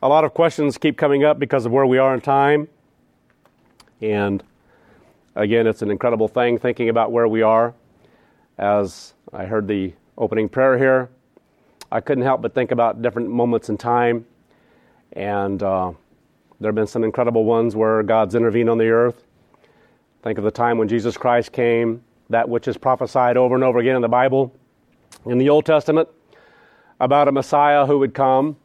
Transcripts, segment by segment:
A lot of questions keep coming up because of where we are in time. And again, it's an incredible thing thinking about where we are. As I heard the opening prayer here, I couldn't help but think about different moments in time. And there have been some incredible ones where God's intervened on the earth. Think of the time when Jesus Christ came, that which is prophesied over and over again in the Bible, in the Old Testament, about a Messiah who would come.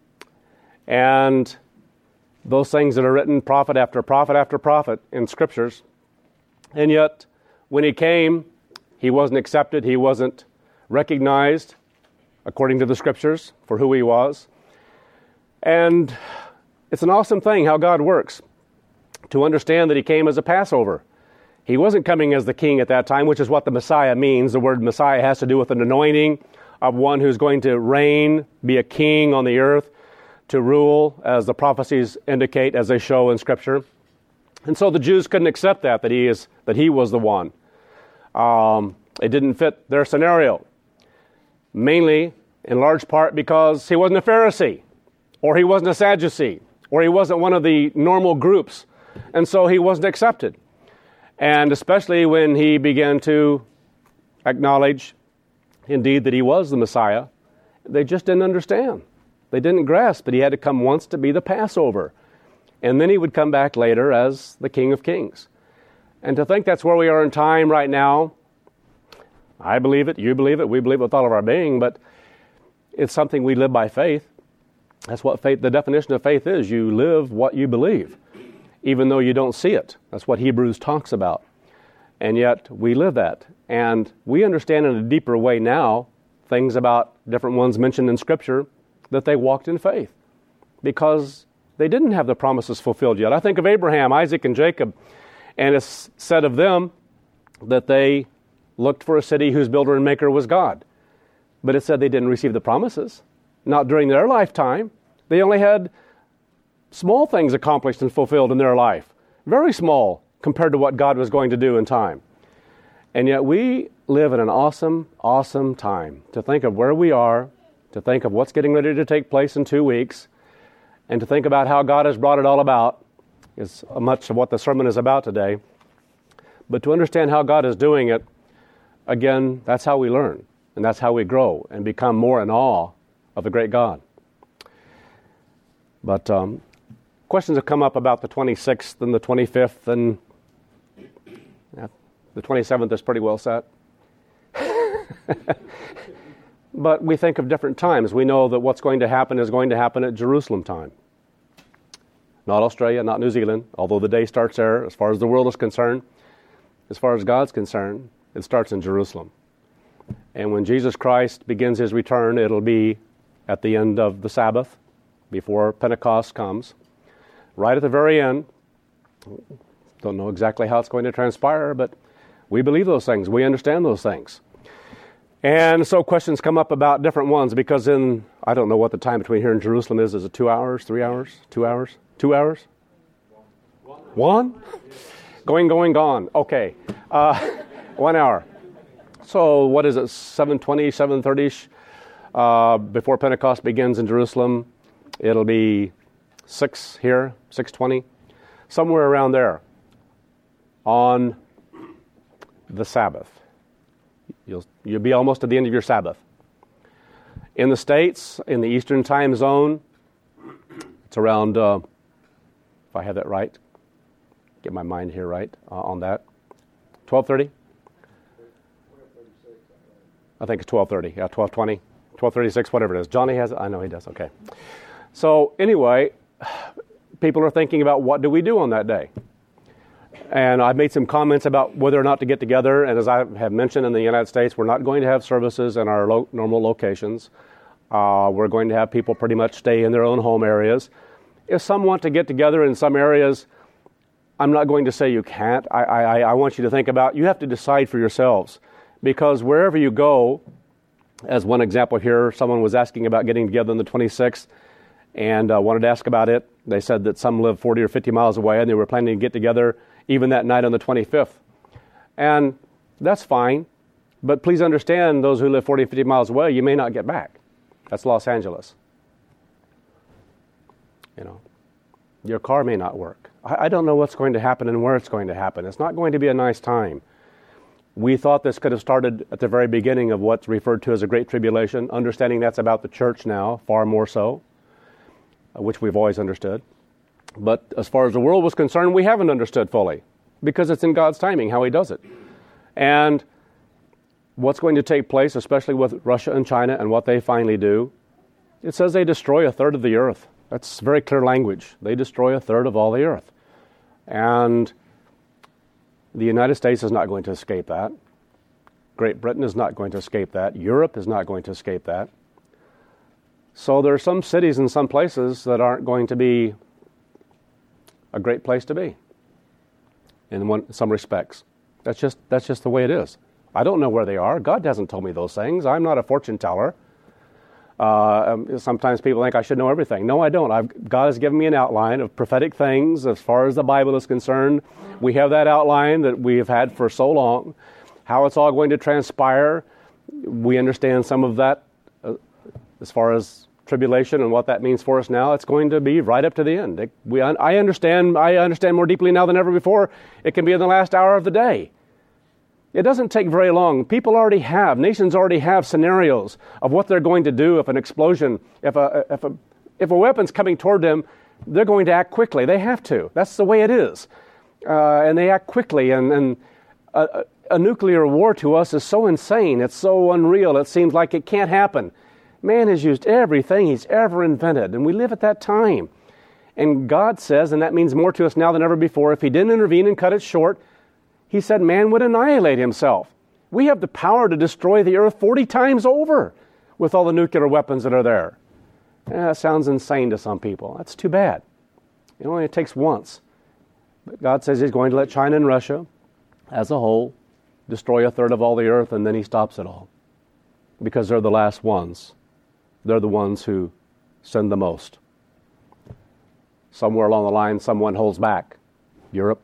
And those things that are written prophet after prophet after prophet in Scriptures. And yet, when he came, he wasn't accepted, he wasn't recognized, according to the Scriptures, for who he was. And it's an awesome thing how God works, to understand that he came as a Passover. He wasn't coming as the king at that time, which is what the Messiah means. The word Messiah has to do with an anointing of one who's going to reign, be a king on the earth, to rule, as the prophecies indicate, as they show in Scripture. And so the Jews couldn't accept that he was the one. It didn't fit their scenario. Mainly, in large part, because he wasn't a Pharisee, or he wasn't a Sadducee, or he wasn't one of the normal groups. And so he wasn't accepted. And especially when he began to acknowledge, indeed, that he was the Messiah, they just didn't understand. They didn't grasp that he had to come once to be the Passover. And then he would come back later as the King of Kings. And to think that's where we are in time right now, I believe it, you believe it, we believe it with all of our being, but it's something we live by faith. That's what faith, the definition of faith is. You live what you believe, even though you don't see it. That's what Hebrews talks about. And yet we live that. And we understand in a deeper way now things about different ones mentioned in Scripture that they walked in faith because they didn't have the promises fulfilled yet. I think of Abraham, Isaac, and Jacob, and it's said of them that they looked for a city whose builder and maker was God. But it said they didn't receive the promises, not during their lifetime. They only had small things accomplished and fulfilled in their life, very small compared to what God was going to do in time. And yet we live in an awesome, awesome time to think of where we are, to think of what's getting ready to take place in 2 weeks, and to think about how God has brought it all about is much of what the sermon is about today. But to understand how God is doing it, again, that's how we learn, and that's how we grow and become more in awe of the great God. But questions have come up about the 26th and the 25th, and the 27th is pretty well set. But we think of different times. We know that what's going to happen is going to happen at Jerusalem time. Not Australia, not New Zealand, although the day starts there as far as the world is concerned. As far as God's concerned, it starts in Jerusalem. And when Jesus Christ begins his return, it'll be at the end of the Sabbath, before Pentecost comes. Right at the very end. Don't know exactly how it's going to transpire, but we believe those things. We understand those things. And so questions come up about different ones because I don't know what the time between here and Jerusalem is. Is it 2 hours, 3 hours, 2 hours, 2 hours? One? Going, gone. Okay. 1 hour. So what is it, 7:20, 7:30-ish before Pentecost begins in Jerusalem? It'll be 6 here, 6:20, somewhere around there on the Sabbath. You'll be almost at the end of your Sabbath. In the States, in the Eastern time zone, it's around, if I have that right, get my mind here right on that, 12:30? I think it's 12:30, yeah, 12:20, 12:36, whatever it is. Johnny has it? I know he does, okay. So anyway, people are thinking about what do we do on that day? And I've made some comments about whether or not to get together. And as I have mentioned in the United States, we're not going to have services in our normal locations. We're going to have people pretty much stay in their own home areas. If some want to get together in some areas, I'm not going to say you can't. I want you to think about, you have to decide for yourselves. Because wherever you go, as one example here, someone was asking about getting together on the 26th and wanted to ask about it. They said that some live 40 or 50 miles away and they were planning to get together even that night on the 25th. And that's fine, but please understand, those who live 40 or 50 miles away, you may not get back. That's Los Angeles. Your car may not work. I don't know what's going to happen and where it's going to happen. It's not going to be a nice time. We thought this could have started at the very beginning of what's referred to as a Great Tribulation, understanding that's about the church now, far more so, which we've always understood. But as far as the world was concerned, we haven't understood fully, because it's in God's timing how He does it. And what's going to take place, especially with Russia and China and what they finally do, it says they destroy a third of the earth. That's very clear language. They destroy a third of all the earth. And the United States is not going to escape that. Great Britain is not going to escape that. Europe is not going to escape that. So there are some cities and some places that aren't going to be a great place to be in some respects. That's just the way it is. I don't know where they are. God hasn't told me those things. I'm not a fortune teller. Sometimes people think I should know everything. No, I don't. God has given me an outline of prophetic things as far as the Bible is concerned. We have that outline that we have had for so long. How it's all going to transpire, we understand some of that as far as tribulation and what that means for us now. It's going to be right up to the end. I understand more deeply now than ever before. It can be in the last hour of the day. It doesn't take very long. Nations already have scenarios of what they're going to do if an explosion, if a weapon's coming toward them, they're going to act quickly. They have to. That's the way it is. And they act quickly. And a nuclear war to us is so insane. It's so unreal. It seems like it can't happen. Man has used everything he's ever invented, and we live at that time. And God says, and that means more to us now than ever before, if He didn't intervene and cut it short, He said man would annihilate himself. We have the power to destroy the earth 40 times over with all the nuclear weapons that are there. That sounds insane to some people. That's too bad. It only takes once. But God says He's going to let China and Russia, as a whole, destroy a third of all the earth, and then He stops it all. Because they're the last ones. They're the ones who sin the most. Somewhere along the line, someone holds back. Europe.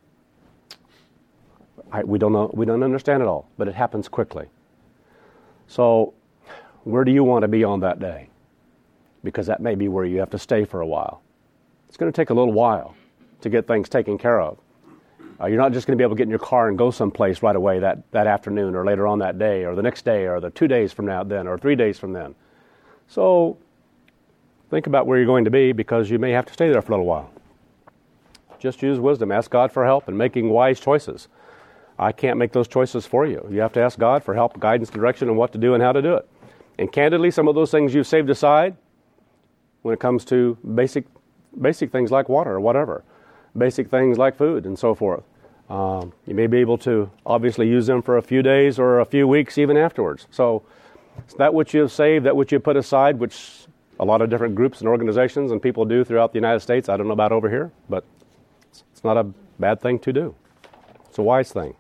We don't know. We don't understand it all, but it happens quickly. So, where do you want to be on that day? Because that may be where you have to stay for a while. It's going to take a little while to get things taken care of. You're not just going to be able to get in your car and go someplace right away that afternoon or later on that day or the next day or the 2 days from now then or 3 days from then. So, think about where you're going to be, because you may have to stay there for a little while. Just use wisdom. Ask God for help in making wise choices. I can't make those choices for you. You have to ask God for help, guidance, direction, and what to do and how to do it. And candidly, some of those things you've saved aside when it comes to basic things like water or whatever, basic things like food and so forth. You may be able to obviously use them for a few days or a few weeks even afterwards. So that which you have saved, that which you put aside, which a lot of different groups and organizations and people do throughout the United States. I don't know about over here, but it's not a bad thing to do. It's a wise thing.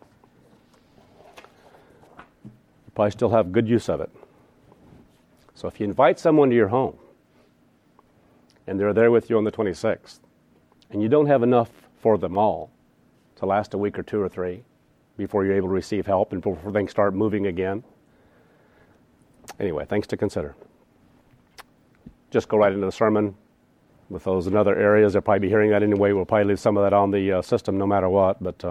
You probably still have good use of it. So if you invite someone to your home and they're there with you on the 26th and you don't have enough for them all to last a week or 2 or 3 before you're able to receive help and before things start moving again. Anyway, things to consider. Just go right into the sermon. With those in other areas, they'll probably be hearing that anyway. We'll probably leave some of that on the system no matter what. But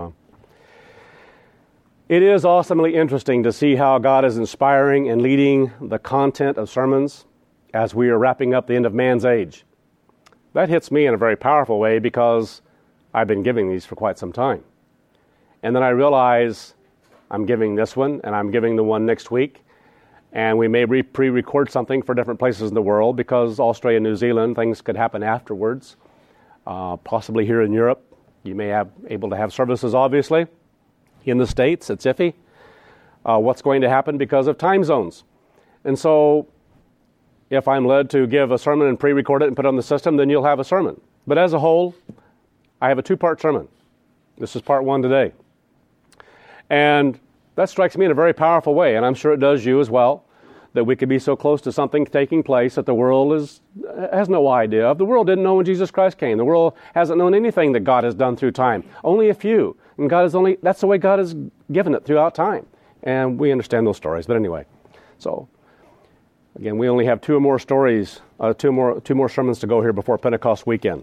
it is awesomely interesting to see how God is inspiring and leading the content of sermons as we are wrapping up the end of man's age. That hits me in a very powerful way because I've been giving these for quite some time. And then I realize I'm giving this one and I'm giving the one next week. And we may pre-record something for different places in the world because Australia and New Zealand, things could happen afterwards. Possibly here in Europe, you may have able to have services, obviously. In the States, it's iffy. What's going to happen because of time zones. And so if I'm led to give a sermon and pre-record it and put it on the system, then you'll have a sermon. But as a whole, I have a 2-part sermon. This is part 1 today. And that strikes me in a very powerful way, and I'm sure it does you as well, that we could be so close to something taking place that the world has no idea of. The world didn't know when Jesus Christ came. The world hasn't known anything that God has done through time. Only a few. And that's the way God has given it throughout time. And we understand those stories. But anyway, so again, we only have 2 or more stories two more sermons to go here before Pentecost weekend.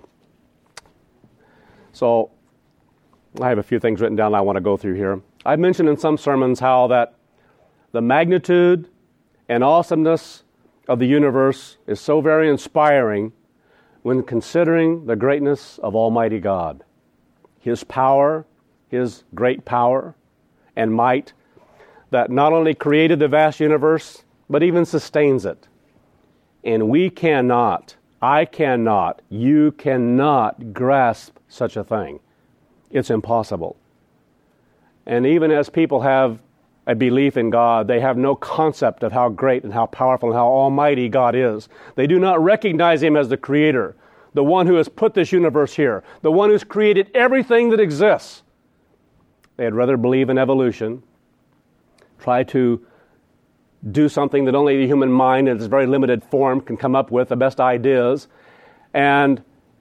So I have a few things written down I want to go through here. I've mentioned in some sermons how that the magnitude and awesomeness of the universe is so very inspiring when considering the greatness of Almighty God. His power, His great power and might that not only created the vast universe, but even sustains it. And we cannot, I cannot, you cannot grasp such a thing. It's impossible. And even as people have a belief in God, they have no concept of how great and how powerful and how almighty God is. They do not recognize Him as the Creator, the one who has put this universe here, the one who's created everything that exists. They'd rather believe in evolution, try to do something that only the human mind in its very limited form can come up with, the best ideas. And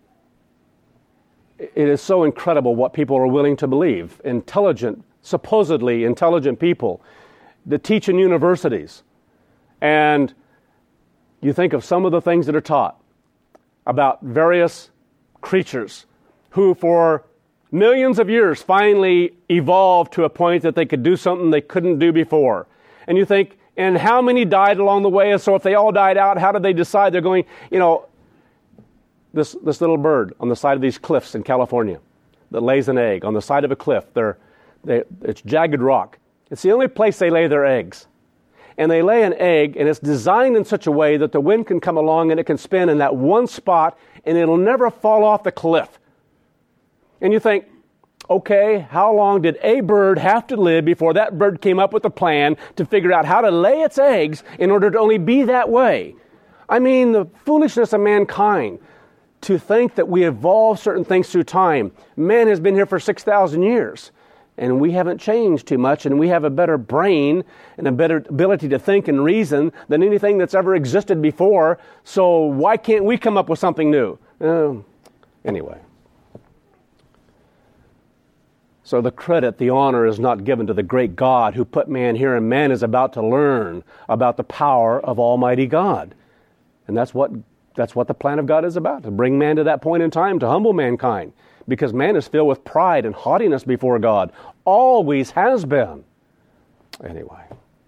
it is so incredible what people are willing to believe. Supposedly intelligent people that teach in universities. And you think of some of the things that are taught about various creatures who for millions of years finally evolved to a point that they could do something they couldn't do before. And you think, and how many died along the way? And so if they all died out, how did they decide they're going, this little bird on the side of these cliffs in California that lays an egg on the side of a cliff. It's jagged rock. It's the only place they lay their eggs. And they lay an egg, and it's designed in such a way that the wind can come along and it can spin in that one spot, and it'll never fall off the cliff. And you think, okay, how long did a bird have to live before that bird came up with a plan to figure out how to lay its eggs in order to only be that way? I mean, the foolishness of mankind to think that we evolve certain things through time. Man has been here for 6,000 years, and we haven't changed too much, and we have a better brain and a better ability to think and reason than anything that's ever existed before, so why can't we come up with something new? Anyway. So the credit, the honor is not given to the great God who put man here, and man is about to learn about the power of Almighty God. And that's what the plan of God is about, to bring man to that point in time, to humble mankind. Because man is filled with pride and haughtiness before God. Always has been. Anyway.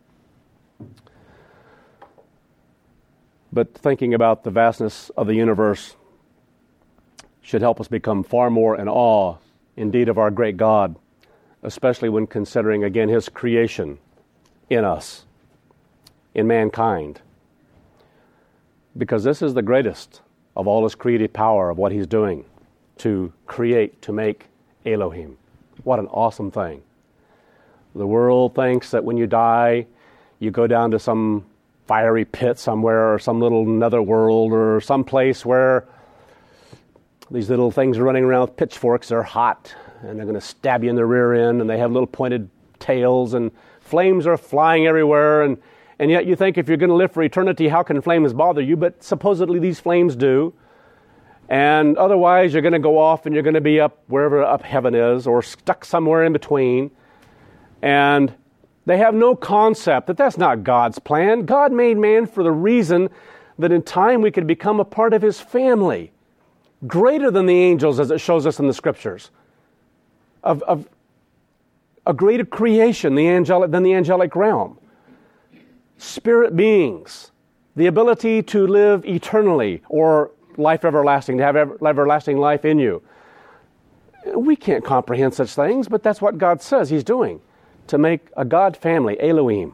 But thinking about the vastness of the universe should help us become far more in awe, indeed, of our great God, especially when considering, again, His creation in us, in mankind. Because this is the greatest of all His creative power of what He's doing, to create, to make Elohim. What an awesome thing. The world thinks that when you die, you go down to some fiery pit somewhere or some little netherworld or some place where these little things are running around with pitchforks. They're hot and they're going to stab you in the rear end, and they have little pointed tails and flames are flying everywhere, and yet you think if you're going to live for eternity, how can flames bother you? But supposedly these flames do. And otherwise you're going to go off and you're going to be up wherever up heaven is, or stuck somewhere in between. And they have no concept that that's not God's plan. God made man for the reason that in time we could become a part of His family, greater than the angels, as it shows us in the Scriptures, of a greater creation than the angelic realm. Spirit beings, the ability to live eternally, or life everlasting, to have everlasting life in you. We can't comprehend such things, but that's what God says He's doing, to make a God family, Elohim.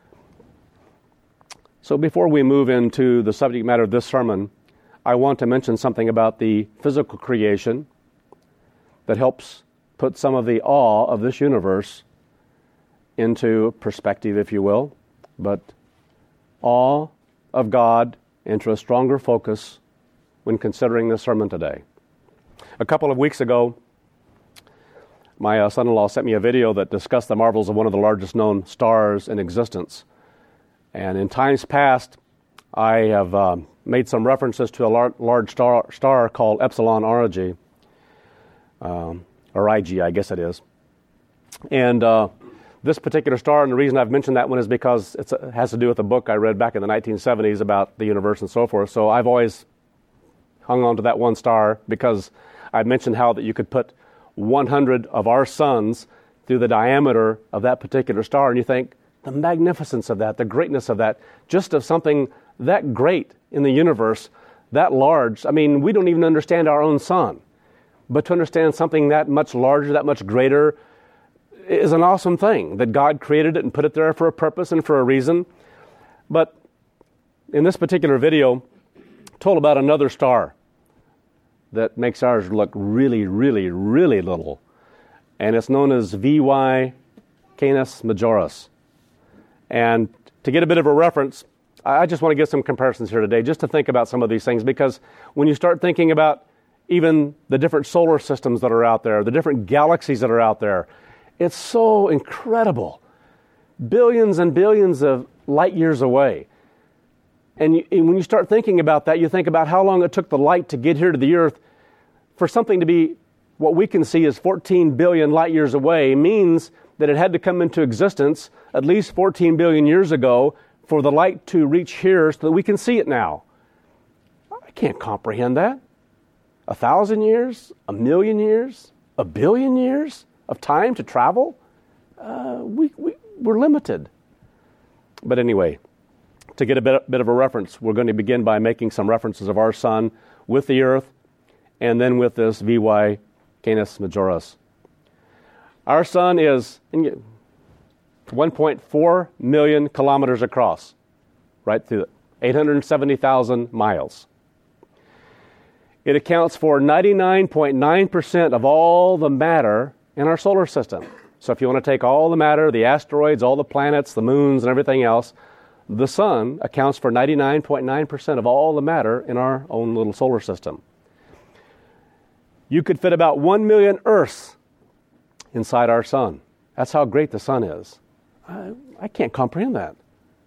So before we move into the subject matter of this sermon, I want to mention something about the physical creation that helps put some of the awe of this universe into perspective, if you will, but awe of God into a stronger focus when considering this sermon today. A couple of weeks ago, my son-in-law sent me a video that discussed the marvels of one of the largest known stars in existence. And in times past, I have made some references to a large star called Epsilon Aurigae, or IG, I guess it is. And this particular star, and the reason I've mentioned that one is because it has to do with a book I read back in the 1970s about the universe and so forth. So I've always hung on to that one star because I mentioned how that you could put 100 of our suns through the diameter of that particular star, and you think the magnificence of that, the greatness of that, just of something that great in the universe, that large. I mean, we don't even understand our own sun, but to understand something that much larger, that much greater, is an awesome thing, that God created it and put it there for a purpose and for a reason. But in this particular video, told about another star that makes ours look really, really, really little. And it's known as VY Canis Majoris. And to get a bit of a reference, I just want to give some comparisons here today, just to think about some of these things, because when you start thinking about even the different solar systems that are out there, the different galaxies that are out there, it's so incredible. Billions and billions of light years away. And when you start thinking about that, you think about how long it took the light to get here to the earth. For something to be what we can see as 14 billion light years away means that it had to come into existence at least 14 billion years ago for the light to reach here so that we can see it now. I can't comprehend that. 1,000 years? 1,000,000 years? 1,000,000,000 years of time to travel? We're limited. But anyway, to get a bit of a reference, we're going to begin by making some references of our sun with the earth and then with this VY Canis Majoris. Our sun is 1.4 million kilometers across, right through it, 870,000 miles. It accounts for 99.9% of all the matter in our solar system. So if you want to take all the matter, the asteroids, all the planets, the moons, and everything else, the sun accounts for 99.9% of all the matter in our own little solar system. You could fit about 1 million Earths inside our sun. That's how great the sun is. I can't comprehend that.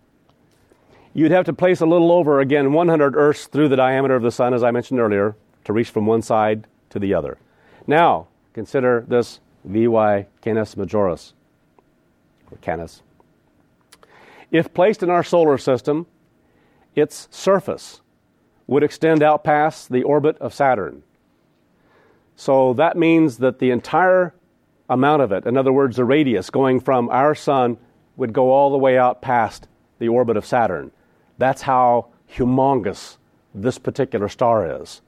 You'd have to place a little over, again, 100 Earths through the diameter of the sun, as I mentioned earlier, to reach from one side to the other. Now, consider this VY Canis Majoris, or Canis. If placed in our solar system, its surface would extend out past the orbit of Saturn. So that means that the entire amount of it, in other words, the radius going from our sun, would go all the way out past the orbit of Saturn. That's how humongous this particular star is.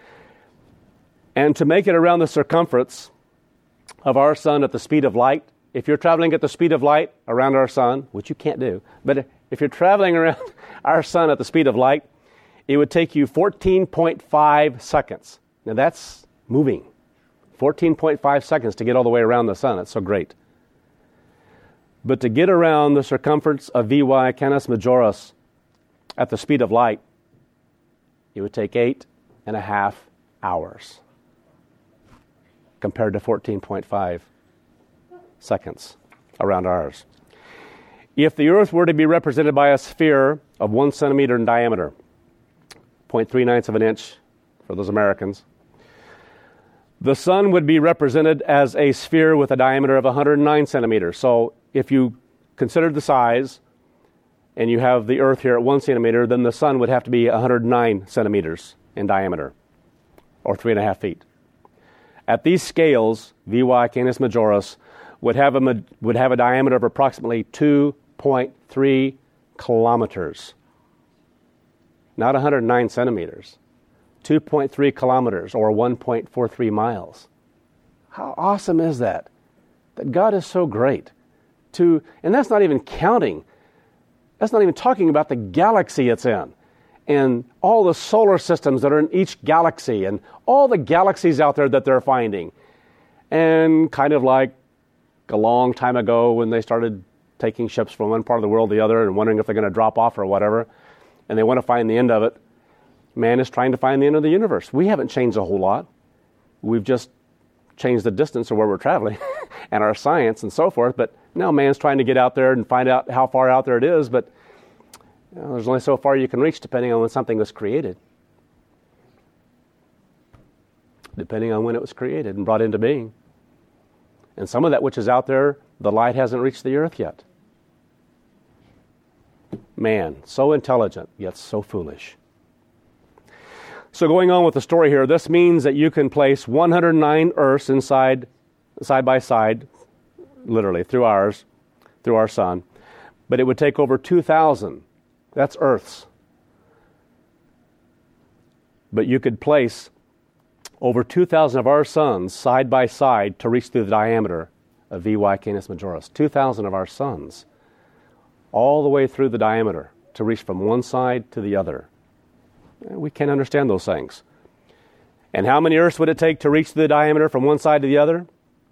And to make it around the circumference of our sun at the speed of light, if you're traveling at the speed of light around our sun, which you can't do, but if you're traveling around our sun at the speed of light, it would take you 14.5 seconds. Now that's moving. 14.5 seconds to get all the way around the sun. That's so great. But to get around the circumference of VY Canis Majoris at the speed of light, it would take 8.5 hours compared to 14.5 seconds around ours. If the Earth were to be represented by a sphere of 1 centimeter in diameter, 0.39 of an inch for those Americans, the sun would be represented as a sphere with a diameter of 109 centimeters. So if you considered the size and you have the Earth here at 1 centimeter, then the sun would have to be 109 centimeters in diameter, or 3.5 feet. At these scales, VY Canis Majoris would have a diameter of approximately 2.3 kilometers. Not 109 centimeters. 2.3 kilometers, or 1.43 miles. How awesome is that? That God is so great. And that's not even counting. That's not even talking about the galaxy it's in, and all the solar systems that are in each galaxy, and all the galaxies out there that they're finding. And kind of like a long time ago when they started taking ships from one part of the world to the other and wondering if they're going to drop off or whatever, and they want to find the end of it. Man is trying to find the end of the universe. We haven't changed a whole lot. We've just changed the distance of where we're traveling and our science and so forth. But now man's trying to get out there and find out how far out there it is. But there's only so far you can reach depending on when something was created. Depending on when it was created and brought into being. And some of that which is out there the light hasn't reached the earth yet. Man, so intelligent, yet so foolish. So going on with the story here, this means that you can place 109 earths side by side, literally, through our sun, but it would take over 2,000. That's earths. But you could place over 2,000 of our suns side by side to reach through the diameter of VY Canis Majoris. 2,000 of our suns, all the way through the diameter to reach from one side to the other. We can't understand those things. And how many earths would it take to reach the diameter from one side to the other?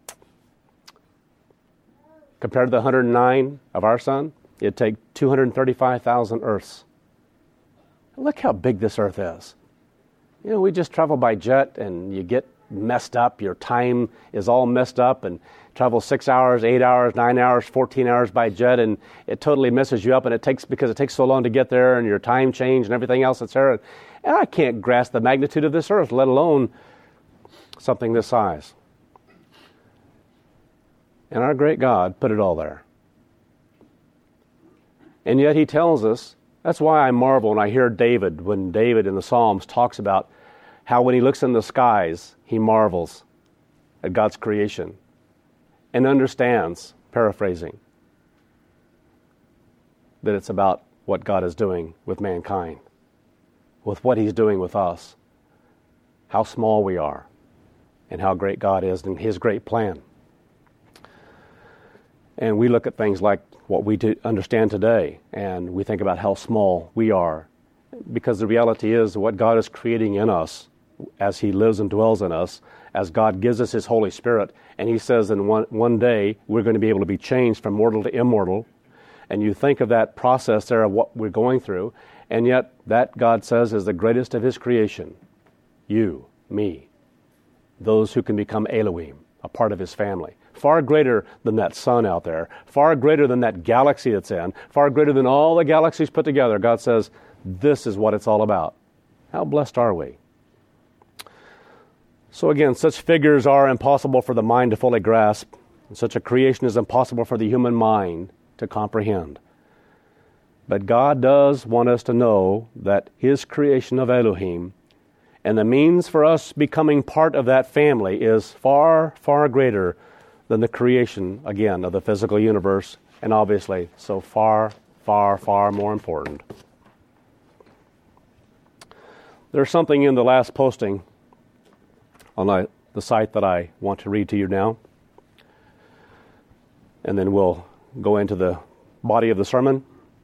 Compared to the 109 of our sun, it'd take 235,000 earths. Look how big this earth is. You know, we just travel by jet and you get messed up. Your time is all messed up and travel 6 hours, 8 hours, 9 hours, 14 hours by jet, and it totally messes you up, and because it takes so long to get there and your time change and everything else that's there. And I can't grasp the magnitude of this earth, let alone something this size. And our great God put it all there. And yet he tells us, that's why I marvel when I hear David, when David in the Psalms talks about how when he looks in the skies, he marvels at God's creation and understands, paraphrasing, that it's about what God is doing with mankind, with what he's doing with us, how small we are, and how great God is and his great plan. And we look at things like what we understand today, and we think about how small we are, because the reality is what God is creating in us as he lives and dwells in us, as God gives us his Holy Spirit, and he says in one day we're going to be able to be changed from mortal to immortal. And you think of that process there of what we're going through, and yet that, God says, is the greatest of his creation. You, me, those who can become Elohim, a part of his family. Far greater than that sun out there, far greater than that galaxy it's in, far greater than all the galaxies put together. God says, this is what it's all about. How blessed are we? So again, such figures are impossible for the mind to fully grasp. Such a creation is impossible for the human mind to comprehend. But God does want us to know that his creation of Elohim and the means for us becoming part of that family is far, far greater than the creation, again, of the physical universe, and obviously so far, far, far more important. There's something in the last posting on the site that I want to read to you now, and then we'll go into the body of the sermon.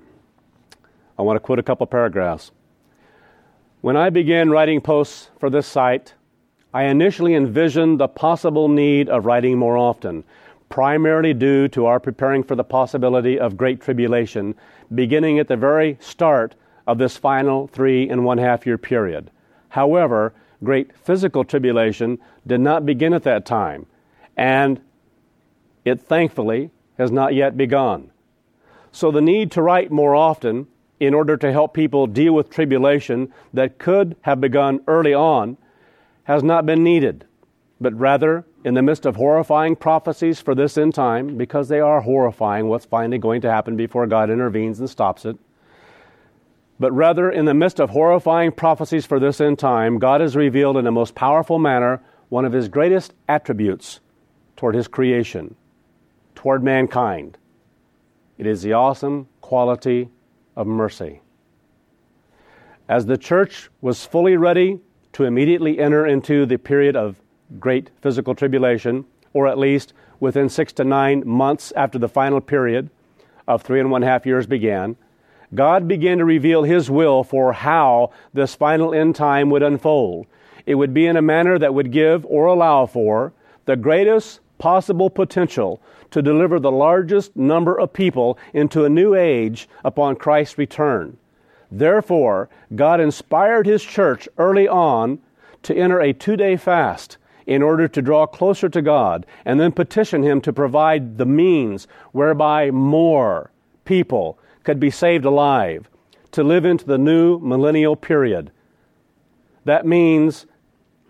I want to quote a couple paragraphs. When I began writing posts for this site, I initially envisioned the possible need of writing more often, primarily due to our preparing for the possibility of great tribulation, beginning at the very start of this final 3.5 year period. However, great physical tribulation did not begin at that time, and it thankfully has not yet begun. So the need to write more often in order to help people deal with tribulation that could have begun early on has not been needed, but rather in the midst of horrifying prophecies for this end time, because they are horrifying what's finally going to happen before God intervenes and stops it. But rather, in the midst of horrifying prophecies for this end time, God has revealed in a most powerful manner one of his greatest attributes toward his creation, toward mankind. It is the awesome quality of mercy. As the church was fully ready to immediately enter into the period of great physical tribulation, or at least within 6 to 9 months after the final period of 3.5 years began, God began to reveal his will for how this final end time would unfold. It would be in a manner that would give or allow for the greatest possible potential to deliver the largest number of people into a new age upon Christ's return. Therefore, God inspired his church early on to enter a 2-day fast in order to draw closer to God and then petition him to provide the means whereby more people could be saved alive to live into the new millennial period. That means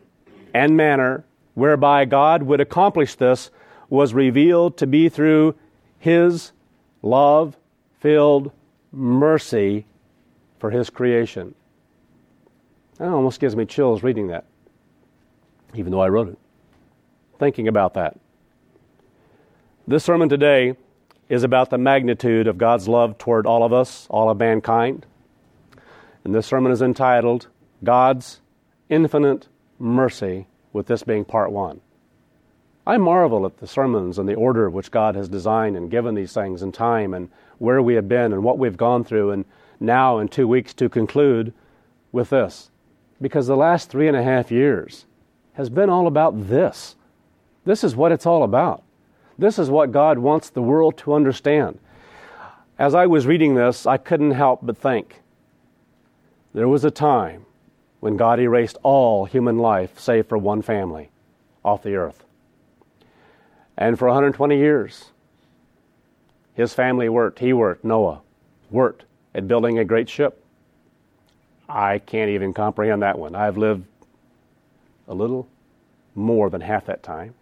and manner whereby God would accomplish this was revealed to be through His love-filled mercy for His creation. That almost gives me chills reading that, even though I wrote it. Thinking about that. This sermon today is about the magnitude of God's love toward all of us, all of mankind. And this sermon is entitled, God's Infinite Mercy, with this being part one. I marvel at the sermons and the order which God has designed and given these things in time and where we have been and what we've gone through, and now in 2 weeks to conclude with this. Because the last 3.5 years has been all about this. This is what it's all about. This is what God wants the world to understand. As I was reading this, I couldn't help but think, there was a time when God erased all human life save for one family off the earth. And for 120 years, his family worked, Noah worked at building a great ship. I can't even comprehend that one. I've lived a little more than half that time.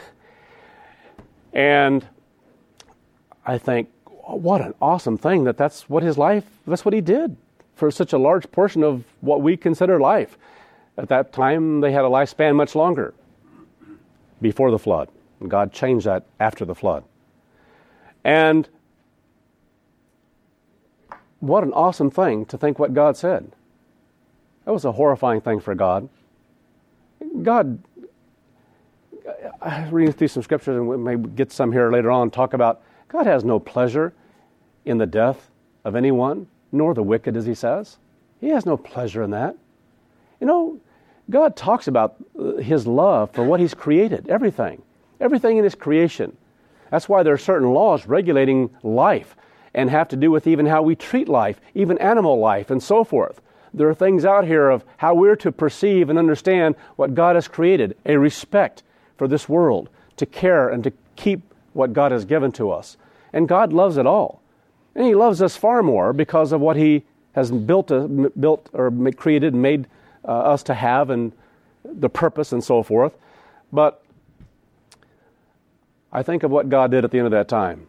And I think, what an awesome thing that's what he did for such a large portion of what we consider life. At that time, they had a lifespan much longer before the flood. And God changed that after the flood. And what an awesome thing to think what God said. That was a horrifying thing for God. God, reading through some scriptures, and we may get some here later on, talk about God has no pleasure in the death of anyone, nor the wicked, as he says. He has no pleasure in that. You know, God talks about his love for what he's created, everything in his creation. That's why there are certain laws regulating life and have to do with even how we treat life, even animal life and so forth. There are things out here of how we're to perceive and understand what God has created, a respect for this world, to care and to keep what God has given to us. And God loves it all. And he loves us far more because of what he has built or created and made us to have, and the purpose and so forth. But I think of what God did at the end of that time.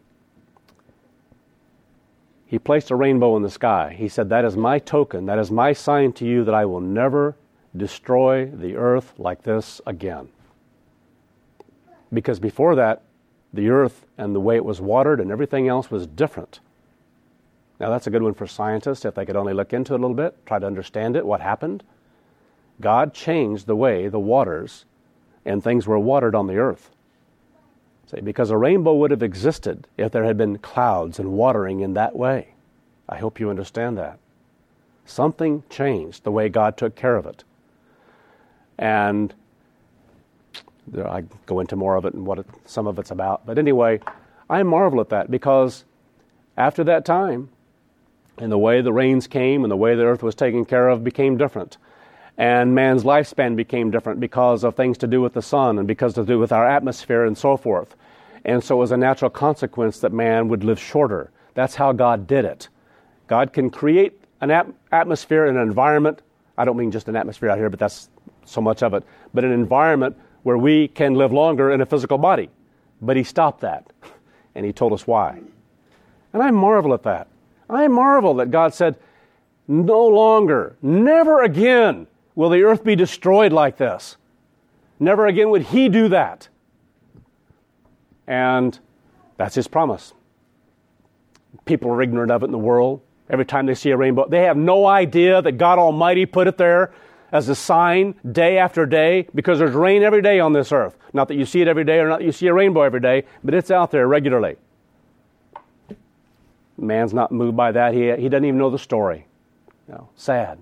He placed a rainbow in the sky. He said, that is my token, that is my sign to you that I will never destroy the earth like this again. Because before that, the earth and the way it was watered and everything else was different. Now that's a good one for scientists, if they could only look into it a little bit, try to understand it, what happened. God changed the way the waters and things were watered on the earth. See, because a rainbow would have existed if there had been clouds and watering in that way. I hope you understand that. Something changed the way God took care of it. And I go into more of it and what some of it's about. But anyway, I marvel at that because after that time, and the way the rains came and the way the earth was taken care of became different. And man's lifespan became different because of things to do with the sun and because to do with our atmosphere and so forth. And so it was a natural consequence that man would live shorter. That's how God did it. God can create an atmosphere and an environment. I don't mean just an atmosphere out here, but that's so much of it. But an environment where we can live longer in a physical body. But he stopped that. And he told us why. And I marvel at that. I marvel that God said, no longer, never again will the earth be destroyed like this. Never again would he do that. And that's his promise. People are ignorant of it in the world. Every time they see a rainbow, they have no idea that God Almighty put it there as a sign day after day, because there's rain every day on this earth. Not that you see it every day or not that you see a rainbow every day, but it's out there regularly. Man's not moved by that. He doesn't even know the story. Sad.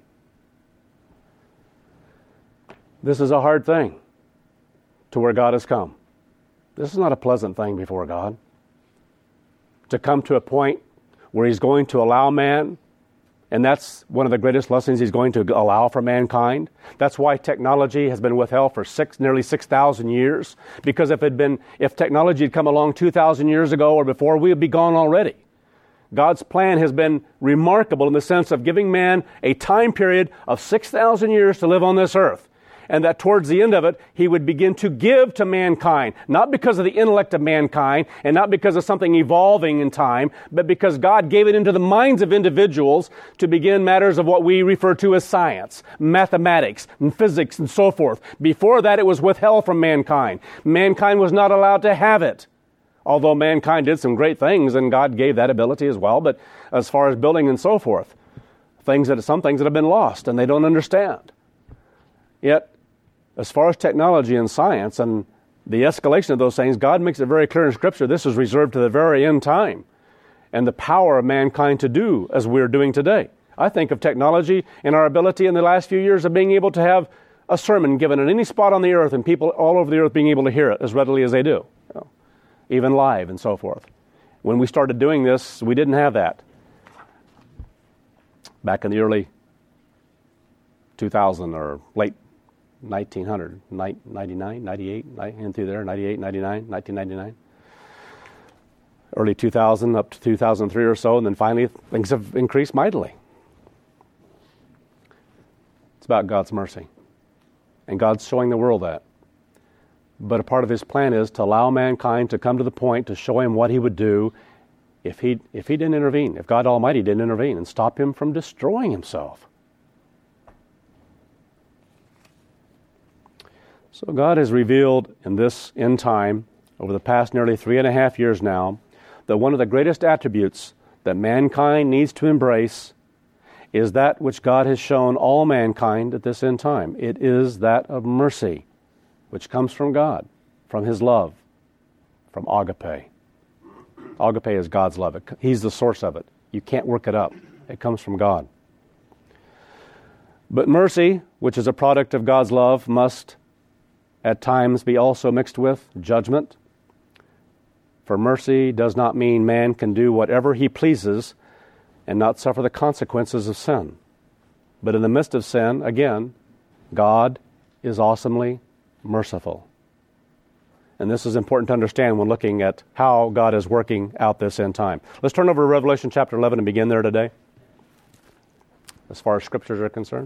This is a hard thing to where God has come. This is not a pleasant thing before God. To come to a point where he's going to allow man, and that's one of the greatest lessons he's going to allow for mankind. That's why technology has been withheld for nearly 6,000 years. Because if technology had come along 2,000 years ago or before, we would be gone already. God's plan has been remarkable in the sense of giving man a time period of 6,000 years to live on this earth. and that towards the end of it, he would begin to give to mankind, not because of the intellect of mankind and not because of something evolving in time, but because God gave it into the minds of individuals to begin matters of what we refer to as science, mathematics, and physics, and so forth. Before that, it was withheld from mankind. Mankind was not allowed to have it. Although mankind did some great things, and God gave that ability as well, but as far as building and so forth, some things that have been lost and they don't understand. Yet, as far as technology and science and the escalation of those things, God makes it very clear in Scripture this is reserved to the very end time and the power of mankind to do as we're doing today. I think of technology and our ability in the last few years of being able to have a sermon given at any spot on the earth and people all over the earth being able to hear it as readily as they do, even live and so forth. When we started doing this, we didn't have that. Back in the early 2000 or late 1900, 99, 98, in through there, 98, 99, 1999. Early 2000 up to 2003 or so, and then finally things have increased mightily. It's about God's mercy. And God's showing the world that. But a part of His plan is to allow mankind to come to the point to show Him what He would do if he didn't intervene, if God Almighty didn't intervene and stop Him from destroying Himself. So God has revealed in this end time, over the past nearly 3.5 years now, that one of the greatest attributes that mankind needs to embrace is that which God has shown all mankind at this end time. It is that of mercy, which comes from God, from His love, from agape. Agape is God's love. He's the source of it. You can't work it up. It comes from God. But mercy, which is a product of God's love, must at times be also mixed with judgment. For mercy does not mean man can do whatever he pleases and not suffer the consequences of sin. But in the midst of sin, again, God is awesomely merciful. And this is important to understand when looking at how God is working out this end time. Let's turn over to Revelation chapter 11 and begin there today, as far as Scriptures are concerned.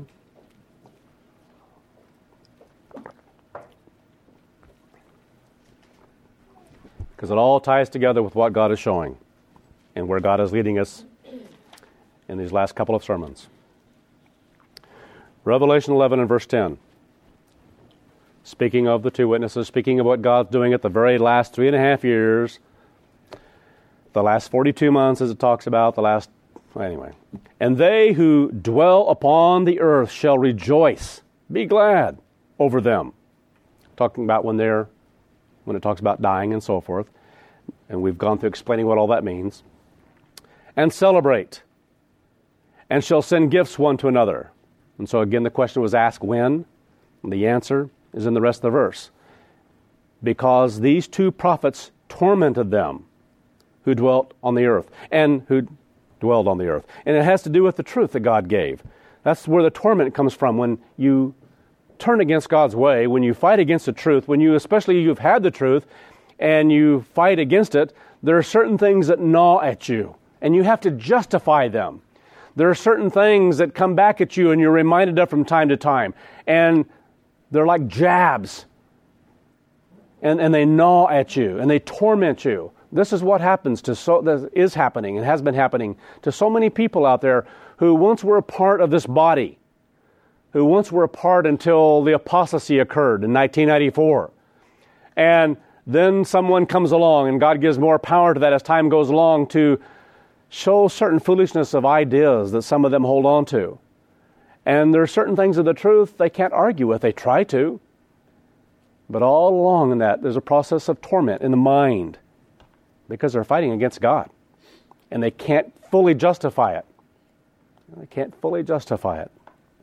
Because it all ties together with what God is showing and where God is leading us in these last couple of sermons. Revelation 11 and verse 10. Speaking of the two witnesses, speaking of what God's doing at the very last 3.5 years, the last 42 months as it talks about, anyway. And they who dwell upon the earth shall rejoice, be glad over them. Talking about when it talks about dying and so forth. And we've gone through explaining what all that means. And celebrate, and shall send gifts one to another. And so again the question was asked when? And the answer is in the rest of the verse. Because these two prophets tormented them who dwelt on the earth, and who dwelled on the earth. And it has to do with the truth that God gave. That's where the torment comes from. When you turn against God's way, when you fight against the truth, especially you've had the truth, and you fight against it, there are certain things that gnaw at you, and you have to justify them. There are certain things that come back at you and you're reminded of from time to time. And they're like jabs. And they gnaw at you and they torment you. This is what happens that is happening and has been happening to so many people out there who once were a part of this body, who once were a part until the apostasy occurred in 1994. And then someone comes along and God gives more power to that as time goes along to show certain foolishness of ideas that some of them hold on to. And there are certain things of the truth they can't argue with. They try to. But all along in that, there's a process of torment in the mind because they're fighting against God. And they can't fully justify it. They can't fully justify it.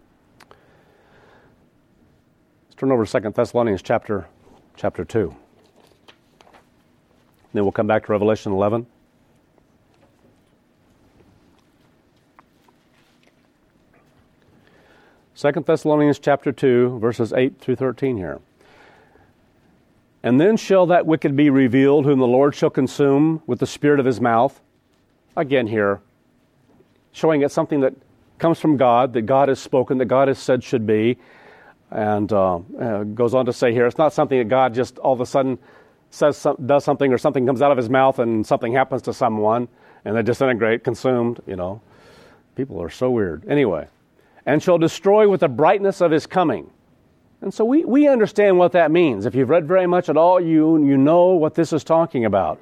Let's turn over to 2 Thessalonians chapter 2. Then we'll come back to Revelation 11. Second Thessalonians chapter 2, verses 8 through 13 here. And then shall that wicked be revealed, whom the Lord shall consume with the spirit of his mouth. Again here, showing it something that comes from God, that God has spoken, that God has said should be. And goes on to say here, it's not something that God just all of a sudden does something, or something comes out of his mouth and something happens to someone and they disintegrate, consumed, People are so weird. Anyway, and shall destroy with the brightness of his coming. And so we understand what that means. If you've read very much at all, you know what this is talking about.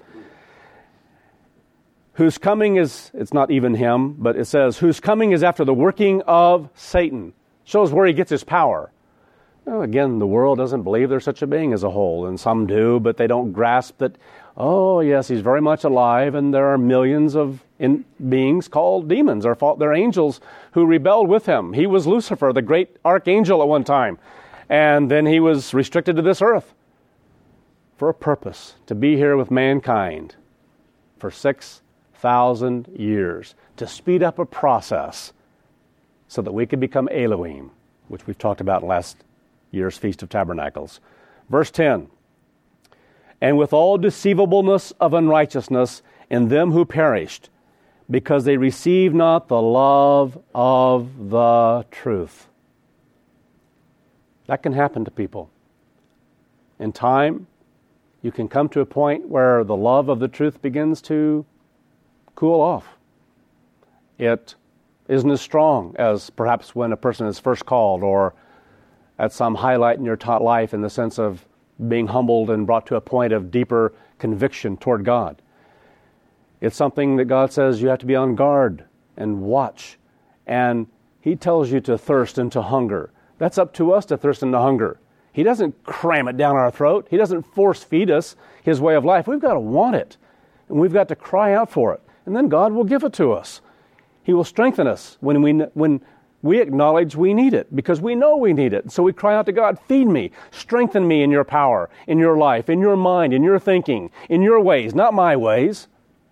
Whose coming is, it's not even him, but it says, whose coming is after the working of Satan. Shows where he gets his power. Well, again, the world doesn't believe there's such a being as a whole, and some do, but they don't grasp that, oh yes, he's very much alive, and there are millions of beings called demons, or they're angels who rebelled with him. He was Lucifer, the great archangel at one time, and then he was restricted to this earth for a purpose, to be here with mankind for 6,000 years, to speed up a process so that we could become Elohim, which we've talked about last year's Feast of Tabernacles. Verse 10, and with all deceivableness of unrighteousness in them who perished, because they receive not the love of the truth. That can happen to people. In time, you can come to a point where the love of the truth begins to cool off. It isn't as strong as perhaps when a person is first called, or at some highlight in your taught life, in the sense of being humbled and brought to a point of deeper conviction toward God. It's something that God says you have to be on guard and watch. And he tells you to thirst and to hunger. That's up to us to thirst and to hunger. He doesn't cram it down our throat. He doesn't force feed us his way of life. We've got to want it. And we've got to cry out for it. And then God will give it to us. He will strengthen us when we acknowledge we need it, because we know we need it. So we cry out to God, feed me, strengthen me in your power, in your life, in your mind, in your thinking, in your ways, not my ways.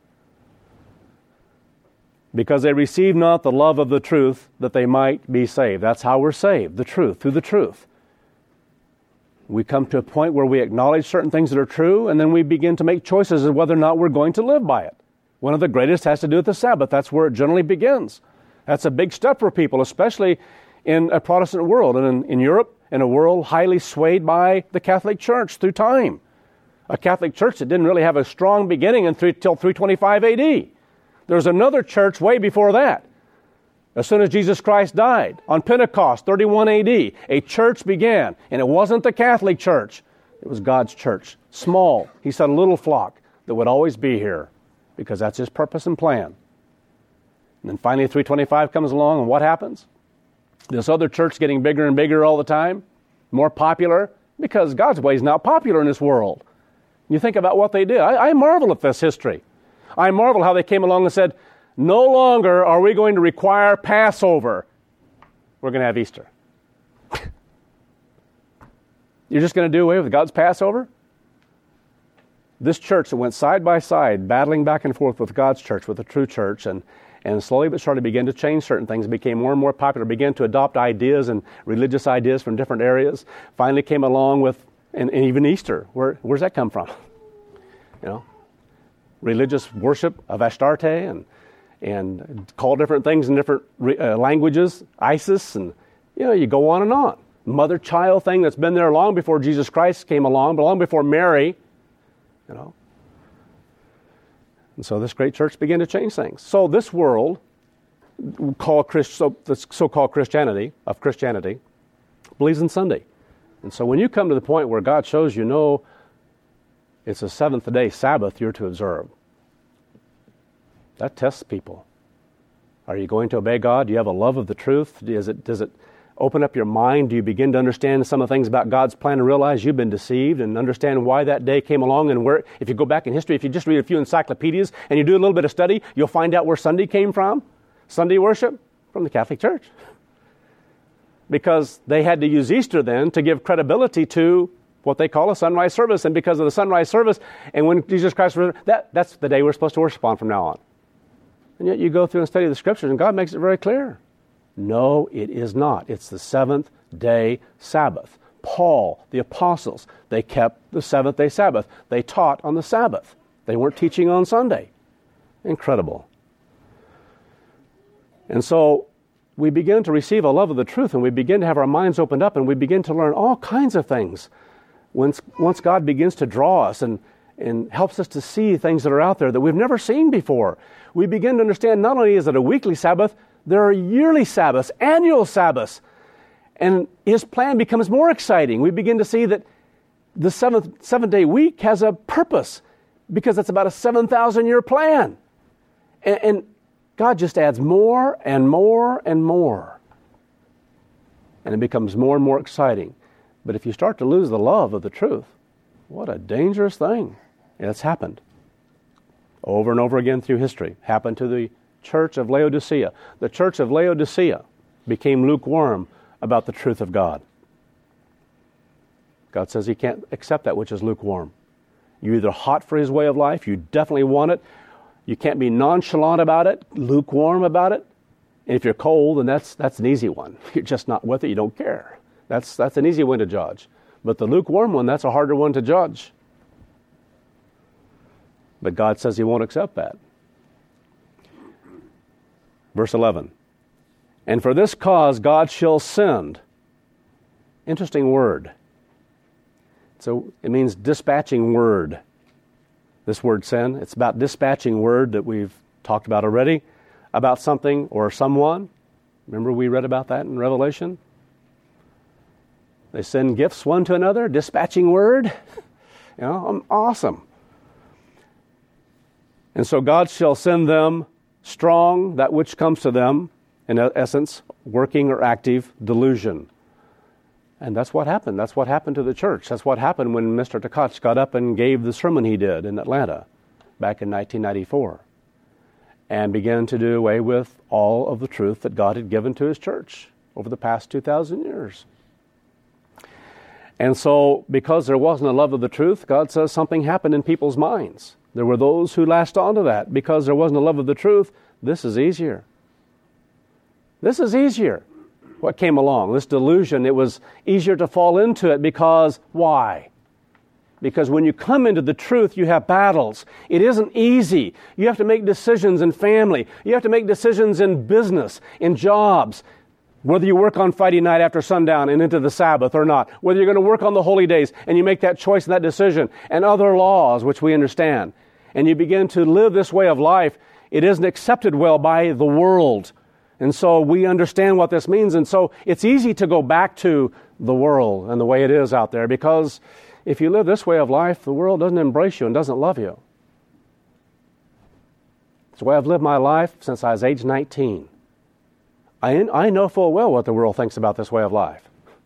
Because they receive not the love of the truth, that they might be saved. That's how we're saved, the truth, through the truth. We come to a point where we acknowledge certain things that are true, and then we begin to make choices of whether or not we're going to live by it. One of the greatest has to do with the Sabbath. That's where it generally begins. That's a big step for people, especially in a Protestant world, and in Europe, in a world highly swayed by the Catholic Church through time. A Catholic Church that didn't really have a strong beginning until 325 AD. There was another church way before that. As soon as Jesus Christ died, on Pentecost, 31 AD, a church began, and it wasn't the Catholic Church. It was God's church. Small. He said a little flock that would always be here, because that's his purpose and plan. And then finally 325 comes along, and what happens? This other church getting bigger and bigger all the time, more popular, because God's way is not popular in this world. You think about what they did. I marvel at this history. I marvel how they came along and said, no longer are we going to require Passover. We're going to have Easter. You're just going to do away with God's Passover? This church that went side by side, battling back and forth with God's church, with the true church, and slowly but surely began to change certain things, became more and more popular, began to adopt ideas and religious ideas from different areas, finally came along with, and even Easter. Where's that come from? Religious worship of Astarte, and call different things in different languages, Isis, and you go on and on. Mother-child thing that's been there long before Jesus Christ came along, but long before Mary, And so this great church began to change things. So this world, the so-called Christianity, believes in Sunday. And so when you come to the point where God shows it's a seventh-day Sabbath you're to observe, that tests people. Are you going to obey God? Do you have a love of the truth? Does it open up your mind? Do you begin to understand some of the things about God's plan and realize you've been deceived, and understand why that day came along, and where, if you go back in history, if you just read a few encyclopedias and you do a little bit of study, you'll find out where Sunday came from. Sunday worship from the Catholic Church. Because they had to use Easter then to give credibility to what they call a sunrise service. And because of the sunrise service, and when Jesus Christ was, that's the day we're supposed to worship on from now on. And yet you go through and study the Scriptures, and God makes it very clear. No, it is not. It's the seventh-day Sabbath. Paul, the apostles, they kept the seventh-day Sabbath. They taught on the Sabbath. They weren't teaching on Sunday. Incredible. And so we begin to receive a love of the truth, and we begin to have our minds opened up, and we begin to learn all kinds of things. Once God begins to draw us and helps us to see things that are out there that we've never seen before, we begin to understand not only is it a weekly Sabbath, there are yearly Sabbaths, annual Sabbaths, and His plan becomes more exciting. We begin to see that the seventh-day week has a purpose because it's about a 7,000-year plan. And God just adds more and more and more. And it becomes more and more exciting. But if you start to lose the love of the truth, what a dangerous thing. And it's happened over and over again through history. Happened to the church of Laodicea. The church of Laodicea became lukewarm about the truth of God. God says He can't accept that which is lukewarm. You're either hot for His way of life, you definitely want it. You can't be nonchalant about it, lukewarm about it. And if you're cold, then that's an easy one. You're just not with it, you don't care. That's an easy one to judge. But the lukewarm one, that's a harder one to judge. But God says He won't accept that. Verse 11. And for this cause God shall send. Interesting word. So it means dispatching word. This word send, it's about dispatching word that we've talked about already, about something or someone. Remember we read about that in Revelation? They send gifts one to another, dispatching word. Awesome. And so God shall send them strong, that which comes to them, in essence, working or active delusion. And that's what happened. That's what happened to the church. That's what happened when Mr. Tkach got up and gave the sermon he did in Atlanta back in 1994 and began to do away with all of the truth that God had given to His church over the past 2,000 years. And so, because there wasn't a love of the truth, God says something happened in people's minds. There were those who latched onto that. Because there wasn't a love of the truth, this is easier. This is easier. What came along? This delusion, it was easier to fall into it because, why? Because when you come into the truth, you have battles. It isn't easy. You have to make decisions in family. You have to make decisions in business, in jobs. Whether you work on Friday night after sundown and into the Sabbath or not. Whether you're going to work on the holy days and you make that choice and that decision. And other laws, which we understand. And you begin to live this way of life. It isn't accepted well by the world. And so we understand what this means. And so it's easy to go back to the world and the way it is out there. Because if you live this way of life, the world doesn't embrace you and doesn't love you. It's the way I've lived my life since I was age 19. I know full well what the world thinks about this way of life.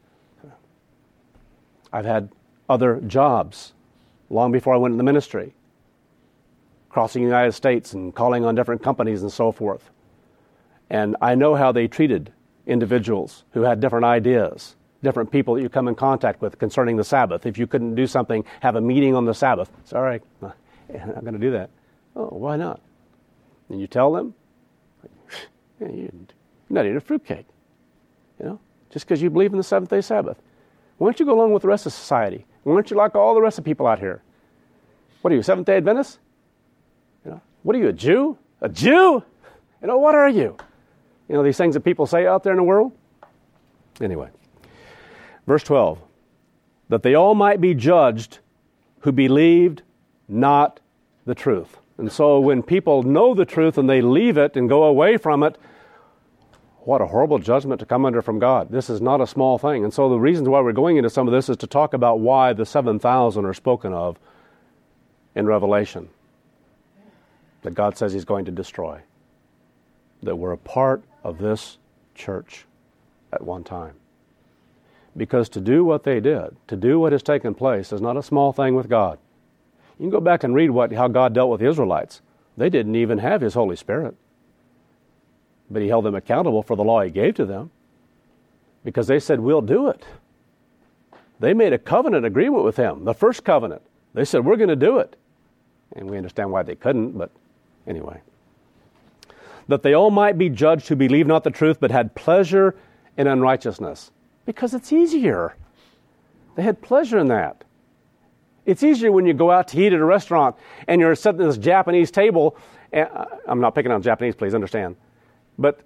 I've had other jobs long before I went into the ministry, crossing the United States and calling on different companies and so forth. And I know how they treated individuals who had different ideas, different people that you come in contact with concerning the Sabbath. If you couldn't do something, have a meeting on the Sabbath. Sorry, I'm not going to do that. Oh, why not? And you tell them, you're not eating a fruitcake. Just because you believe in the seventh-day Sabbath. Why don't you go along with the rest of society? Why don't you like all the rest of the people out here? What are you, Seventh-day Adventist? What are you, a Jew? A Jew? What are you? These things that people say out there in the world. Anyway, verse 12. That they all might be judged who believed not the truth. And so when people know the truth and they leave it and go away from it, what a horrible judgment to come under from God. This is not a small thing. And so the reasons why we're going into some of this is to talk about why the 7,000 are spoken of in Revelation. That God says He's going to destroy. That we're a part of this church at one time. Because to do what they did, to do what has taken place, is not a small thing with God. You can go back and read how God dealt with the Israelites. They didn't even have His Holy Spirit. But He held them accountable for the law He gave to them. Because they said, we'll do it. They made a covenant agreement with Him, the first covenant. They said, we're going to do it. And we understand why they couldn't, but anyway. That they all might be judged who believe not the truth, but had pleasure in unrighteousness. Because it's easier. They had pleasure in that. It's easier when you go out to eat at a restaurant and you're sitting at this Japanese table. And I'm not picking on Japanese, please understand. But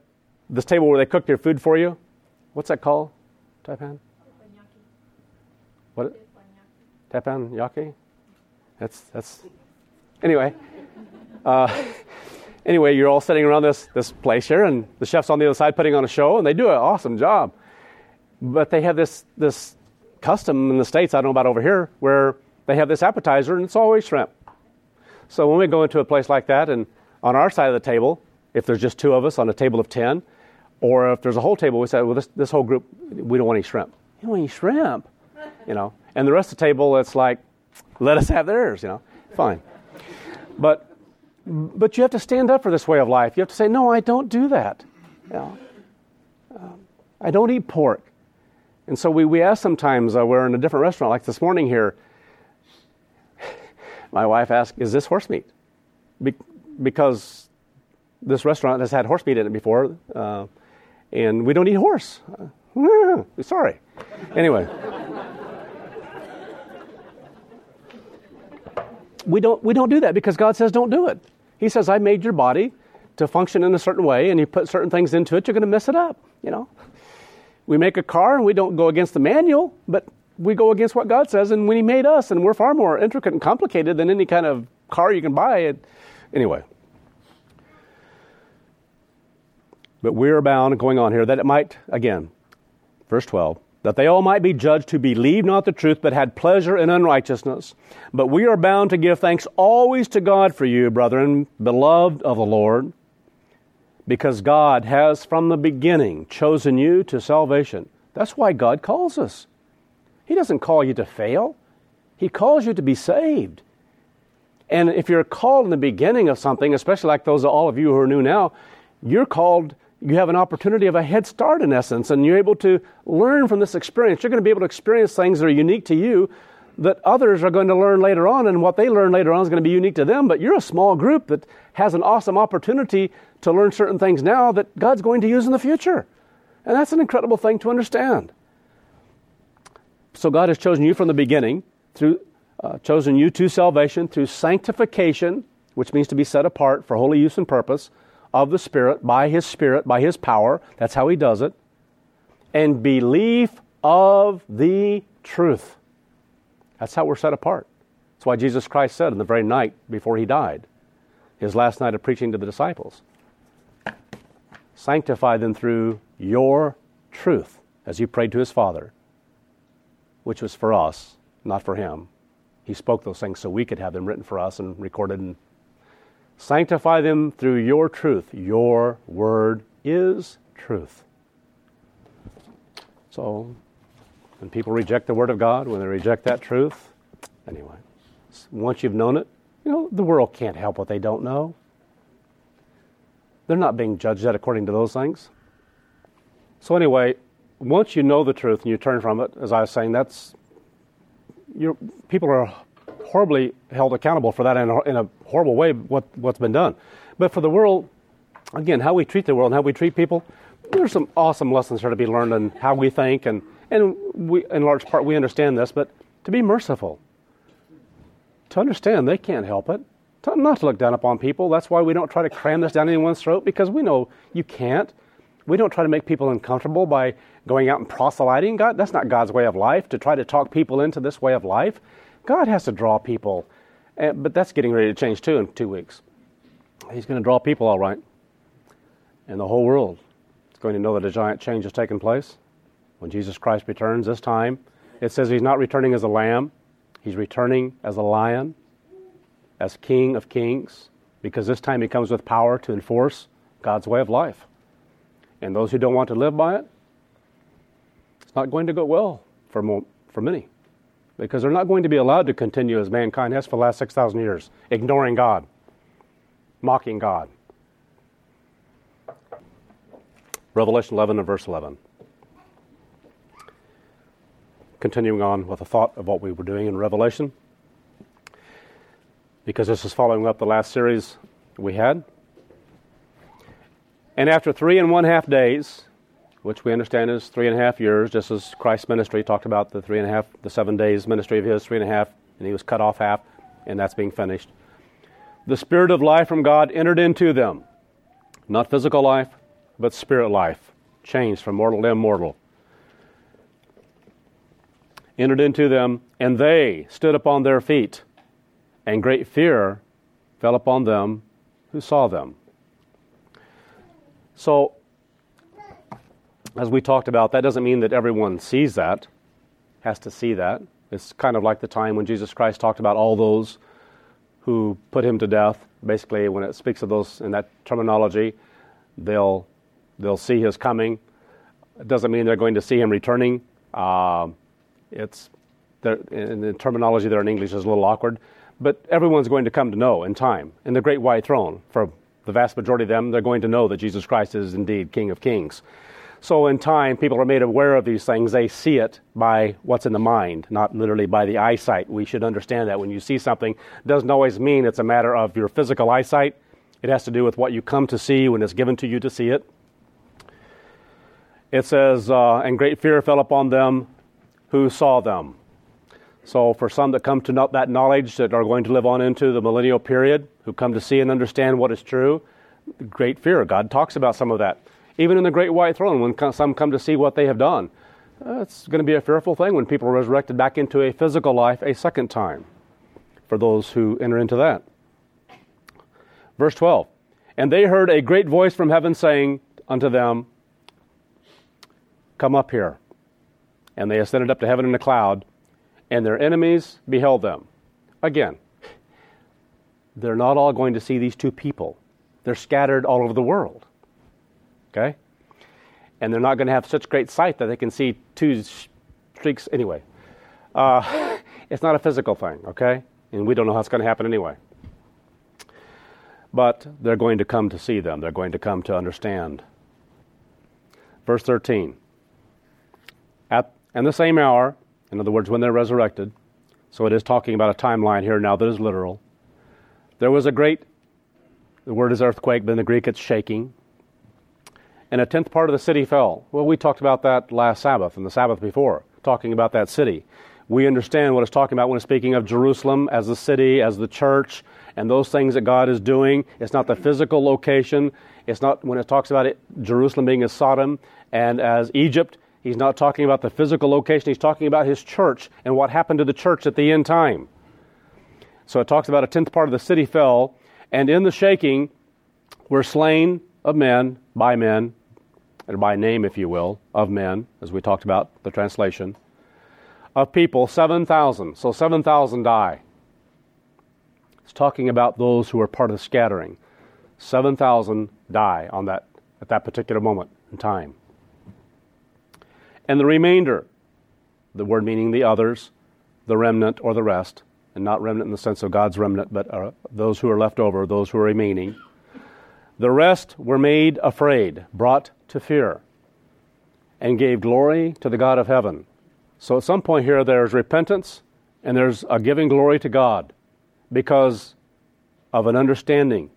this table where they cook your food for you. What's that called, Taipan? What? Teppanyaki? That's. Anyway. Anyway, you're all sitting around this place here, and the chef's on the other side putting on a show, and they do an awesome job. But they have this custom in the States, I don't know about over here, where they have this appetizer, and it's always shrimp. So when we go into a place like that, and on our side of the table, if there's just two of us on a table of 10, or if there's a whole table, we say, well, this whole group, we don't want any shrimp. You don't want any shrimp, And the rest of the table, it's like, let us have theirs, Fine. But you have to stand up for this way of life. You have to say, no, I don't do that. I don't eat pork. And so we ask sometimes, we're in a different restaurant, like this morning here. My wife asked, is this horse meat? Because this restaurant has had horse meat in it before, and we don't eat horse. Sorry. Anyway. We don't do that because God says don't do it. He says, I made your body to function in a certain way, and you put certain things into it, you're going to mess it up, We make a car, and we don't go against the manual, but we go against what God says, and when He made us, and we're far more intricate and complicated than any kind of car you can buy. Anyway. But we're bound, going on here, that it might, again, verse 12, that they all might be judged who believed not the truth, but had pleasure in unrighteousness. But we are bound to give thanks always to God for you, brethren, beloved of the Lord, because God has from the beginning chosen you to salvation. That's why God calls us. He doesn't call you to fail. He calls you to be saved. And if you're called in the beginning of something, especially like those all of you who are new now, you're called. You have an opportunity of a head start in essence, and you're able to learn from this experience. You're going to be able to experience things that are unique to you that others are going to learn later on, and what they learn later on is going to be unique to them. But you're a small group that has an awesome opportunity to learn certain things now that God's going to use in the future. And that's an incredible thing to understand. So God has chosen you from the beginning, chosen you to salvation through sanctification, which means to be set apart for holy use and purpose, of the Spirit, by His power. That's how He does it. And belief of the truth. That's how we're set apart. That's why Jesus Christ said in the very night before He died, His last night of preaching to the disciples, sanctify them through your truth, as He prayed to His Father, which was for us, not for Him. He spoke those things so we could have them written for us and recorded. And sanctify them through your truth. Your word is truth. So, when people reject the Word of God, when they reject that truth, anyway, once you've known it, the world can't help what they don't know. They're not being judged yet according to those things. So anyway, once you know the truth and you turn from it, as I was saying, people are horribly held accountable for that in a horrible way, what's been done. But for the world, again, how we treat the world and how we treat people, there's some awesome lessons here to be learned in how we think, and we, in large part, we understand this, but to be merciful, to understand they can't help it, not to look down upon people. That's why we don't try to cram this down anyone's throat, because we know you can't. We don't try to make people uncomfortable by going out and proselyting. That's not God's way of life, to try to talk people into this way of life. God has to draw people, but that's getting ready to change too in 2 weeks. He's going to draw people all right. And the whole world is going to know that a giant change has taken place. When Jesus Christ returns this time, it says He's not returning as a lamb. He's returning as a lion, as King of Kings, because this time He comes with power to enforce God's way of life. And those who don't want to live by it, it's not going to go well for many, because they're not going to be allowed to continue as mankind has for the last 6,000 years, ignoring God, mocking God. Revelation 11 and verse 11. Continuing on with a thought of what we were doing in Revelation, because this is following up the last series we had. And after 3.5 days, which we understand is 3.5 years, just as Christ's ministry talked about the 7 days ministry of His, 3.5, and He was cut off half, and that's being finished. The Spirit of life from God entered into them. Not physical life, but spirit life, changed from mortal to immortal. Entered into them, and they stood upon their feet, and great fear fell upon them who saw them. So, as we talked about, that doesn't mean that everyone sees that, has to see that. It's kind of like the time when Jesus Christ talked about all those who put him to death. Basically, when it speaks of those in that terminology, they'll see his coming. It doesn't mean they're going to see him returning. It's in the terminology there in English is a little awkward, but everyone's going to come to know in time. In the great white throne, for the vast majority of them, they're going to know that Jesus Christ is indeed King of Kings. So in time, people are made aware of these things. They see it by what's in the mind, not literally by the eyesight. We should understand that when you see something, it doesn't always mean it's a matter of your physical eyesight. It has to do with what you come to see when it's given to you to see it. It says, and great fear fell upon them who saw them. So for some that come to that knowledge, that are going to live on into the millennial period, who come to see and understand what is true, great fear. God talks about some of that. Even in the great white throne, when some come to see what they have done, it's going to be a fearful thing when people are resurrected back into a physical life a second time, for those who enter into that. Verse 12, and they heard a great voice from heaven saying unto them, come up here. And they ascended up to heaven in a cloud, and their enemies beheld them. Again, they're not all going to see these two people. They're scattered all over the world. Okay? And they're not going to have such great sight that they can see two streaks anyway. It's not a physical thing, okay? And we don't know how it's going to happen anyway. But they're going to come to see them. They're going to come to understand. Verse 13. And the same hour, in other words, when they're resurrected, so it is talking about a timeline here now that is literal, there was a great, the word is earthquake, but in the Greek it's shaking, and a tenth part of the city fell. Well, we talked about that last Sabbath and the Sabbath before, talking about that city. We understand what it's talking about when it's speaking of Jerusalem as the city, as the church, and those things that God is doing. It's not the physical location. It's not, when it talks about it, Jerusalem being as Sodom and as Egypt, he's not talking about the physical location. He's talking about his church and what happened to the church at the end time. So it talks about a tenth part of the city fell, and in the shaking were slain of men, and by name, if you will, of men, as we talked about the translation, of people, 7,000. So 7,000 die. It's talking about those who are part of the scattering. 7,000 die on that at that particular moment in time. And the remainder, the word meaning the others, the remnant or the rest, and not remnant in the sense of God's remnant, but those who are left over, those who are remaining. The rest were made afraid, brought to fear, and gave glory to the God of heaven. So at some point here, there's repentance, and there's a giving glory to God because of an understanding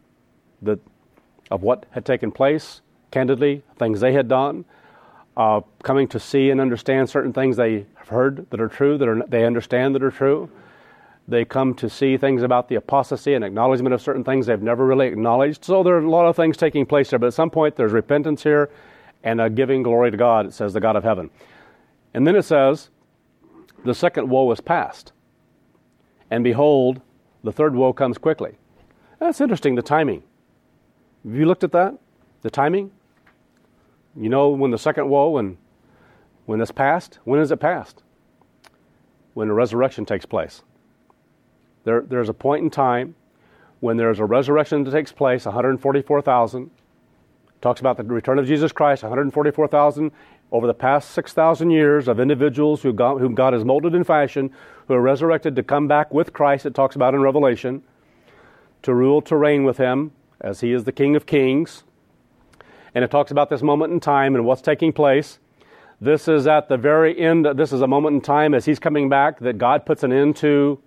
of what had taken place, candidly, things they had done, coming to see and understand certain things they have heard that are true, they understand that are true. They come to see things about the apostasy and acknowledgement of certain things they've never really acknowledged. So there are a lot of things taking place there, but at some point there's repentance here and a giving glory to God, it says the God of heaven. And then it says, the second woe is past. And behold, the third woe comes quickly. That's interesting, the timing. Have you looked at that? The timing? You know when the second woe, when it's past? When is it past? When the resurrection takes place. There's a point in time when there's a resurrection that takes place, 144,000. Talks about the return of Jesus Christ, 144,000 over the past 6,000 years of individuals whom God has molded and fashioned, who are resurrected to come back with Christ, it talks about in Revelation, to rule, to reign with him, as he is the King of Kings. And it talks about this moment in time and what's taking place. This is at the very end, this is a moment in time as he's coming back that God puts an end to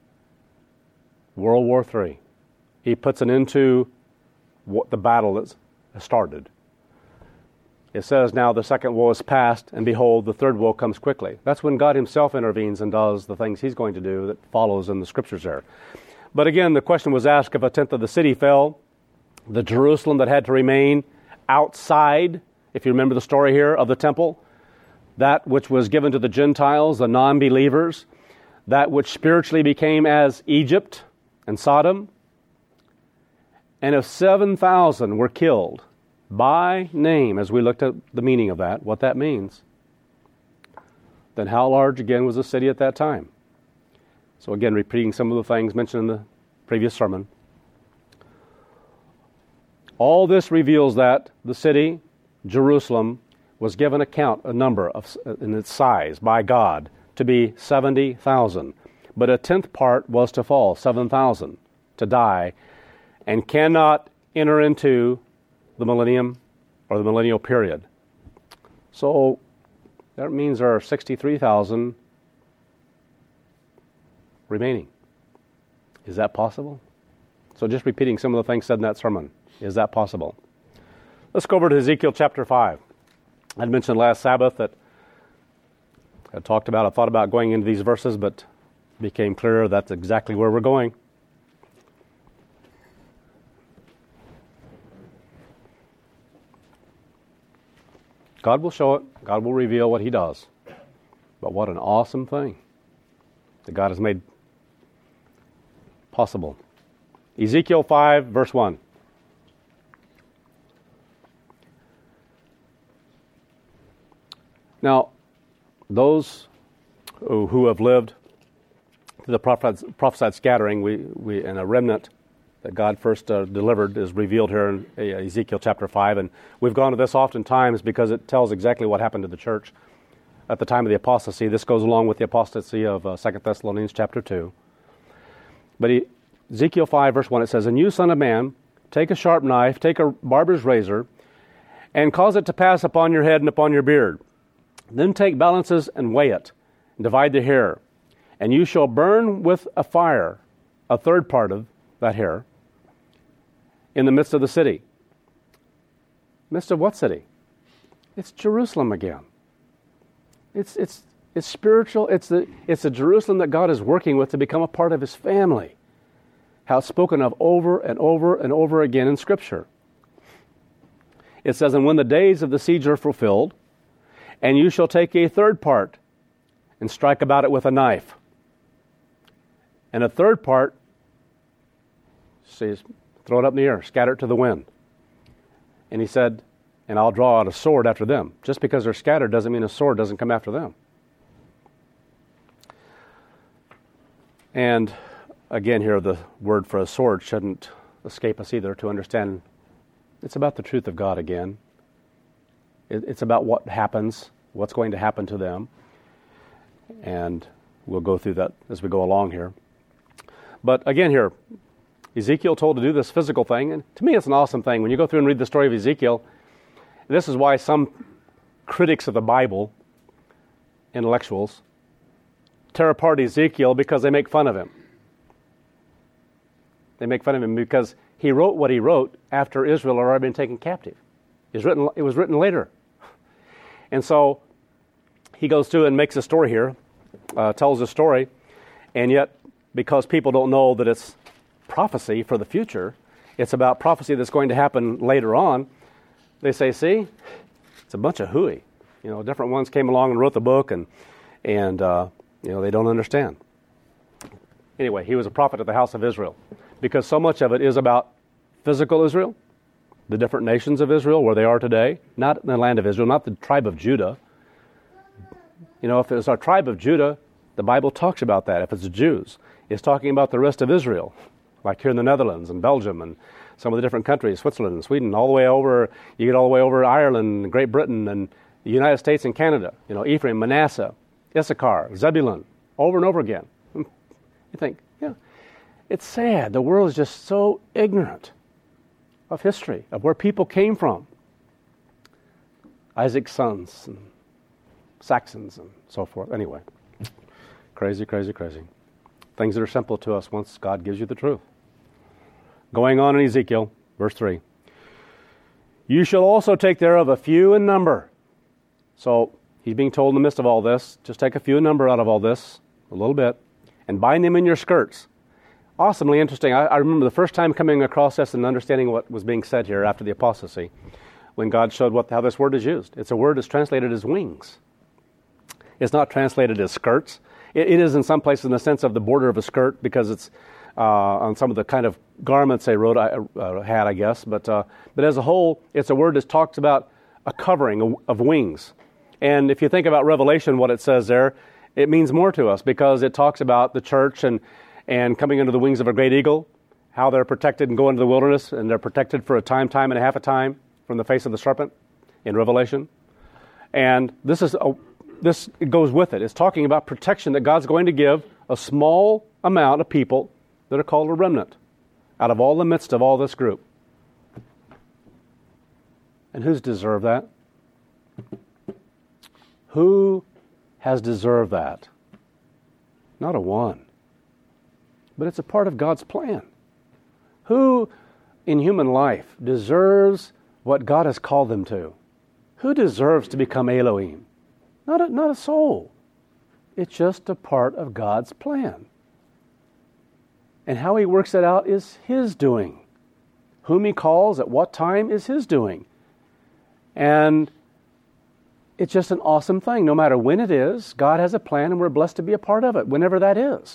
World War III. He puts an end to what the battle that has started. It says now the second woe is past, and behold, the third woe comes quickly. That's when God himself intervenes and does the things he's going to do that follows in the scriptures there. But again, the question was asked if a tenth of the city fell, the Jerusalem that had to remain outside, if you remember the story here, of the temple. That which was given to the Gentiles, the non-believers. That which spiritually became as Egypt and Sodom. And if 7,000 were killed by name, as we looked at the meaning of that, what that means, then how large again was the city at that time? So again, repeating some of the things mentioned in the previous sermon. All this reveals that the city, Jerusalem, was given a number in its size by God to be 70,000. But a tenth part was to fall, 7,000, to die, and cannot enter into the millennium or the millennial period. So that means there are 63,000 remaining. Is that possible? So just repeating some of the things said in that sermon. Is that possible? Let's go over to Ezekiel chapter 5. I mentioned last Sabbath that I thought about going into these verses, but it became clear that's exactly where we're going. God will show it. God will reveal what He does. But what an awesome thing that God has made possible. Ezekiel 5, verse 1. Now, those who have lived through the prophesied scattering, we and a remnant that God first delivered is revealed here in Ezekiel chapter 5. And we've gone to this oftentimes because it tells exactly what happened to the church at the time of the apostasy. This goes along with the apostasy of 2 Thessalonians chapter 2. But Ezekiel 5, verse 1, it says, "And you, son of man, take a sharp knife, take a barber's razor, and cause it to pass upon your head and upon your beard. Then take balances and weigh it, and divide the hair. And you shall burn with a fire a third part of that hair in the midst of the city." Midst of what city? It's Jerusalem again. It's spiritual. It's the Jerusalem that God is working with to become a part of His family. How it's spoken of over and over and over again in Scripture. It says, "And when the days of the siege are fulfilled, and you shall take a third part and strike about it with a knife. And a third part, says, throw it up in the air, scatter it to the wind." And he said, "And I'll draw out a sword after them." Just because they're scattered doesn't mean a sword doesn't come after them. And again here, the word for a sword shouldn't escape us either to understand it's about the truth of God again. It's about what happens, what's going to happen to them. And we'll go through that as we go along here. But again here, Ezekiel told to do this physical thing. And to me, it's an awesome thing. When you go through and read the story of Ezekiel, this is why some critics of the Bible, intellectuals, tear apart Ezekiel because they make fun of him. They make fun of him because he wrote what he wrote after Israel had already been taken captive. It was written later. And so he goes through and makes a story here, tells a story, and yet because people don't know that it's prophecy for the future, it's about prophecy that's going to happen later on, they say, see, it's a bunch of hooey. Different ones came along and wrote the book, and they don't understand. Anyway, he was a prophet of the house of Israel because so much of it is about physical Israel, the different nations of Israel, where they are today, not the land of Israel, not the tribe of Judah. If it's our tribe of Judah, the Bible talks about that. If it's the Jews, it's talking about the rest of Israel, like here in the Netherlands and Belgium and some of the different countries, Switzerland and Sweden, all the way over, you get all the way over Ireland and Great Britain and the United States and Canada, Ephraim, Manasseh, Issachar, Zebulun, over and over again. You think, it's sad. The world is just so ignorant of history, of where people came from. Isaac's sons and Saxons and so forth. Anyway, crazy, crazy, crazy. Things that are simple to us once God gives you the truth. Going on in Ezekiel, verse 3. "You shall also take thereof a few in number." So he's being told in the midst of all this, just take a few in number out of all this, a little bit, and bind them in your skirts. Awesomely interesting. I remember the first time coming across this and understanding what was being said here after the apostasy when God showed how this word is used. It's a word that's translated as wings. It's not translated as skirts. It is in some places in the sense of the border of a skirt, because it's on some of the kind of garments they had, I guess. But as a whole, it's a word that talks about a covering of wings. And if you think about Revelation, what it says there, it means more to us, because it talks about the church and coming under the wings of a great eagle, how they're protected and go into the wilderness, and they're protected for a time and a half a time from the face of the serpent in Revelation. And this goes with it. It's talking about protection that God's going to give a small amount of people that are called a remnant out of all the midst of all this group. And who's deserved that? Who has deserved that? Not a one. But it's a part of God's plan. Who in human life deserves what God has called them to? Who deserves to become Elohim? Not a soul. It's just a part of God's plan. And how He works it out is His doing. Whom He calls at what time is His doing. And it's just an awesome thing. No matter when it is, God has a plan, and we're blessed to be a part of it, whenever that is.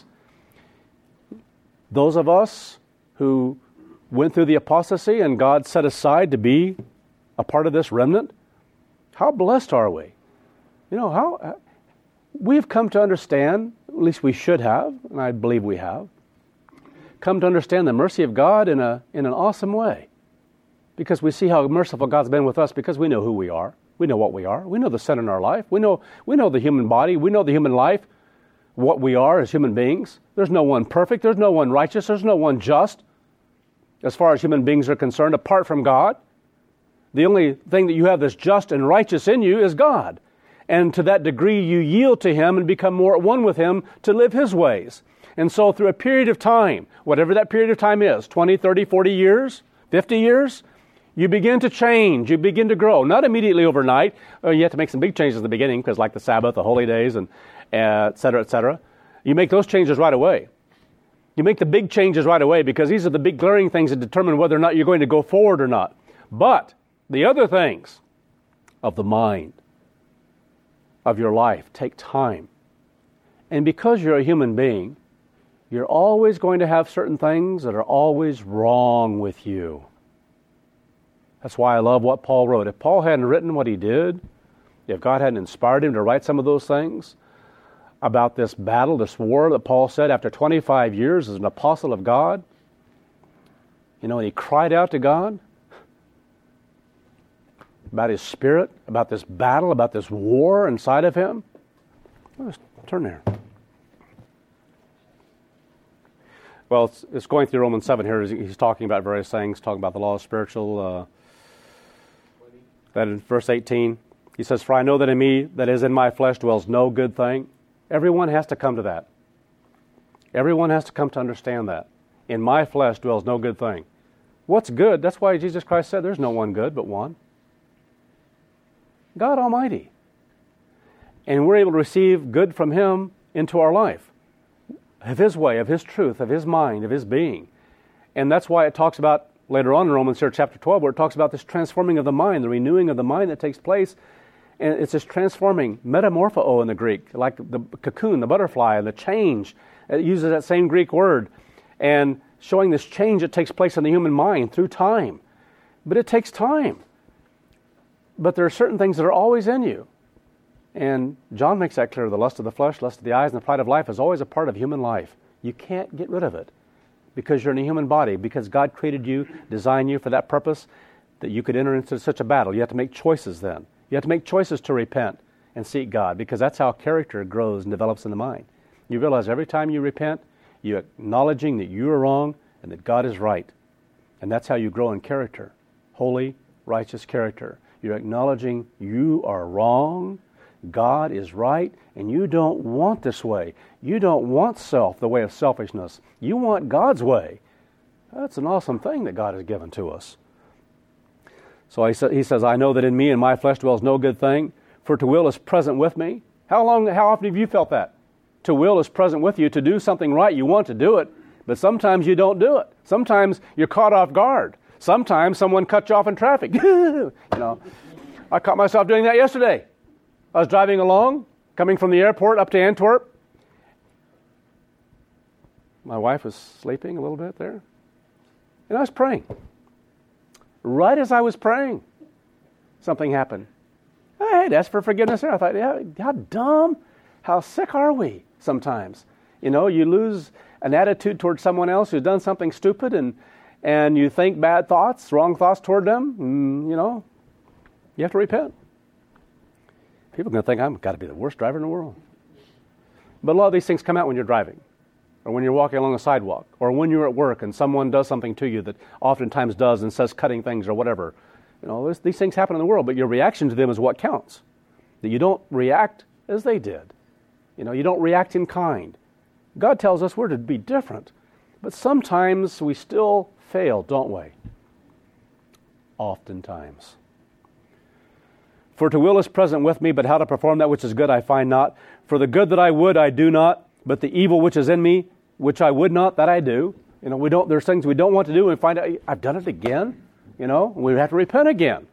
Those of us who went through the apostasy and God set aside to be a part of this remnant, how blessed are we? You know, how we've come to understand, at least we should have, and I believe we have, come to understand the mercy of God in an awesome way. Because we see how merciful God's been with us, because we know who we are. We know what we are. We know the sin in our life. We know the human body. We know the human life, what we are as human beings. There's no one perfect. There's no one righteous. There's no one just, as far as human beings are concerned, apart from God. The only thing that you have that's just and righteous in you is God. And to that degree, you yield to Him and become more at one with Him to live His ways. And so through a period of time, whatever that period of time is, 20, 30, 40 years, 50 years, you begin to change, you begin to grow. Not immediately overnight. You have to make some big changes in the beginning, because like the Sabbath, the holy days, and et cetera, et cetera. You make those changes right away. You make the big changes right away, because these are the big glaring things that determine whether or not you're going to go forward or not. But the other things of the mind, of your life, take time. And because you're a human being, you're always going to have certain things that are always wrong with you. That's why I love what Paul wrote. If Paul hadn't written what he did, if God hadn't inspired him to write some of those things about this battle, this war that Paul said after 25 years as an apostle of God, you know, and he cried out to God about his spirit, about this battle, about this war inside of him. Let's turn there. Well, it's going through Romans 7 here. He's talking about various things, talking about the law of spiritual. That in verse 18, he says, "For I know that in me, that is in my flesh, dwells no good thing." Everyone has to come to that. Everyone has to come to understand that. In my flesh dwells no good thing. What's good? That's why Jesus Christ said there's no one good but one. God Almighty. And we're able to receive good from Him into our life. Of His way, of His truth, of His mind, of His being. And that's why it talks about, later on in Romans here, chapter 12, where it talks about this transforming of the mind, the renewing of the mind that takes place. And it's this transforming, metamorpho in the Greek, like the cocoon, the butterfly, and the change. It uses that same Greek word. And showing this change that takes place in the human mind through time. But it takes time. But there are certain things that are always in you. And John makes that clear. The lust of the flesh, lust of the eyes, and the pride of life is always a part of human life. You can't get rid of it because you're in a human body, because God created you, designed you for that purpose, that you could enter into such a battle. You have to make choices then. You have to make choices to repent and seek God, because that's how character grows and develops in the mind. You realize every time you repent, you're acknowledging that you are wrong and that God is right. And that's how you grow in character. Holy, righteous character. You're acknowledging you are wrong, God is right, and you don't want this way. You don't want the way of selfishness. You want God's way. That's an awesome thing that God has given to us. So he says, "I know that in me and my flesh dwells no good thing, for to will is present with me." How often have you felt that? To will is present with you. To do something right, you want to do it, but sometimes you don't do it. Sometimes you're caught off guard. Sometimes someone cuts you off in traffic. I caught myself doing that yesterday. I was driving along, coming from the airport up to Antwerp. My wife was sleeping a little bit there. And I was praying. Right as I was praying, something happened. I had asked for forgiveness there. I thought, yeah, how dumb, how sick are we sometimes? You lose an attitude towards someone else who's done something stupid and you think bad thoughts, wrong thoughts toward them. You have to repent. People are going to think I've got to be the worst driver in the world. But a lot of these things come out when you're driving, or when you're walking along a sidewalk, or when you're at work and someone does something to you that oftentimes does and says cutting things or whatever. These things happen in the world, but your reaction to them is what counts. That you don't react as they did. You don't react in kind. God tells us we're to be different, but sometimes we still fail, don't we? Oftentimes. For to will is present with me, but how to perform that which is good I find not. For the good that I would I do not, but the evil which is in me, which I would not, that I do. There's things we don't want to do, and find out I've done it again. We have to repent again.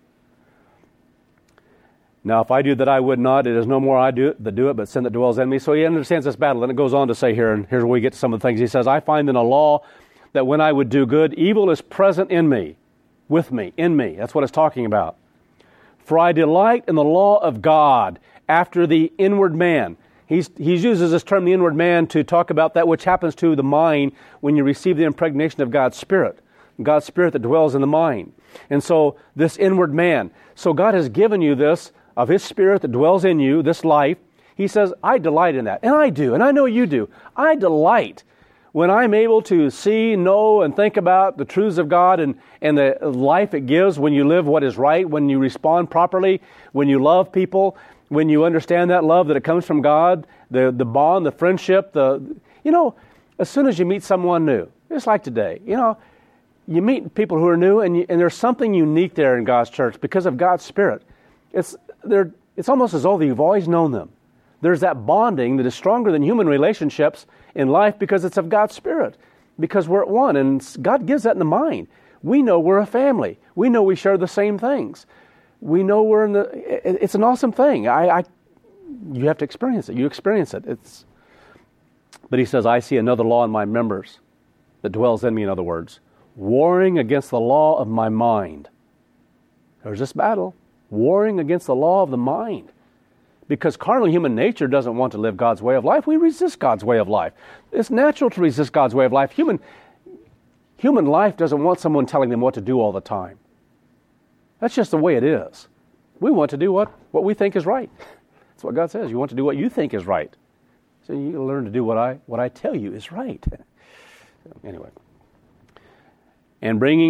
Now, if I do that I would not, it is no more I do it, but sin that dwells in me. So he understands this battle. And it goes on to say here, and here's where we get to some of the things. He says, I find in a law that when I would do good, evil is present in me, with me, in me. That's what it's talking about. For I delight in the law of God after the inward man. He uses this term, the inward man, to talk about that which happens to the mind when you receive the impregnation of God's Spirit that dwells in the mind. And so this inward man. So God has given you this, of His Spirit that dwells in you, this life. He says, I delight in that. And I do, and I know you do. I delight when I'm able to see, know, and think about the truths of God and the life it gives when you live what is right, when you respond properly, when you love people, when you understand that love, that it comes from God, the bond, the friendship, as soon as you meet someone new, just like today, you meet people who are new, and there's something unique there in God's church because of God's Spirit. It's almost as though you've always known them. There's that bonding that is stronger than human relationships in life because it's of God's Spirit, because we're at one, and God gives that in the mind. We know we're a family. We know we share the same things. We know it's an awesome thing. You have to experience it. You experience it. But he says, I see another law in my members that dwells in me, in other words, warring against the law of my mind. There's this battle, warring against the law of the mind. Because carnal human nature doesn't want to live God's way of life. We resist God's way of life. It's natural to resist God's way of life. Human life doesn't want someone telling them what to do all the time. That's just the way it is. We want to do what we think is right. That's what God says. You want to do what you think is right. So you learn to do what I tell you is right. Anyway. And bringing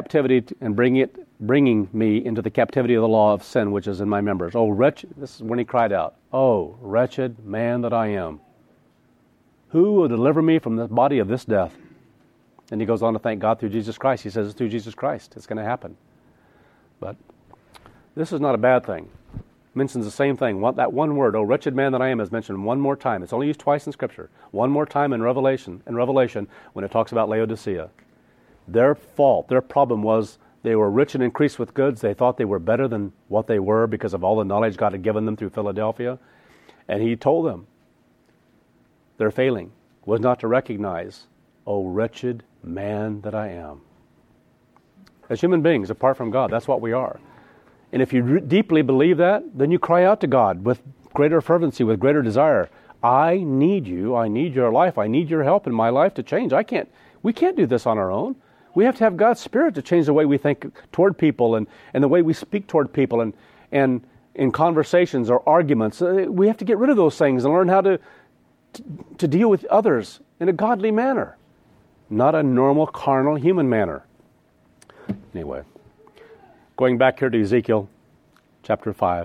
me into the captivity of the law of sin which is in my members. Oh, wretched, this is when he cried out, oh, wretched man that I am. Who will deliver me from the body of this death? And he goes on to thank God through Jesus Christ. He says it's through Jesus Christ. It's going to happen. But this is not a bad thing. It mentions the same thing. That one word, oh, wretched man that I am, is mentioned one more time. It's only used twice in Scripture. One more time in Revelation when it talks about Laodicea. Their fault, their problem was they were rich and increased with goods. They thought they were better than what they were because of all the knowledge God had given them through Philadelphia. And he told them their failing was not to recognize, oh, wretched man that I am. As human beings, apart from God, that's what we are. And if you deeply believe that, then you cry out to God with greater fervency, with greater desire. I need you. I need your life. I need your help in my life to change. We can't do this on our own. We have to have God's Spirit to change the way we think toward people and the way we speak toward people and in conversations or arguments. We have to get rid of those things and learn how to deal with others in a godly manner, not a normal, carnal, human manner. Anyway, going back here to Ezekiel chapter 5.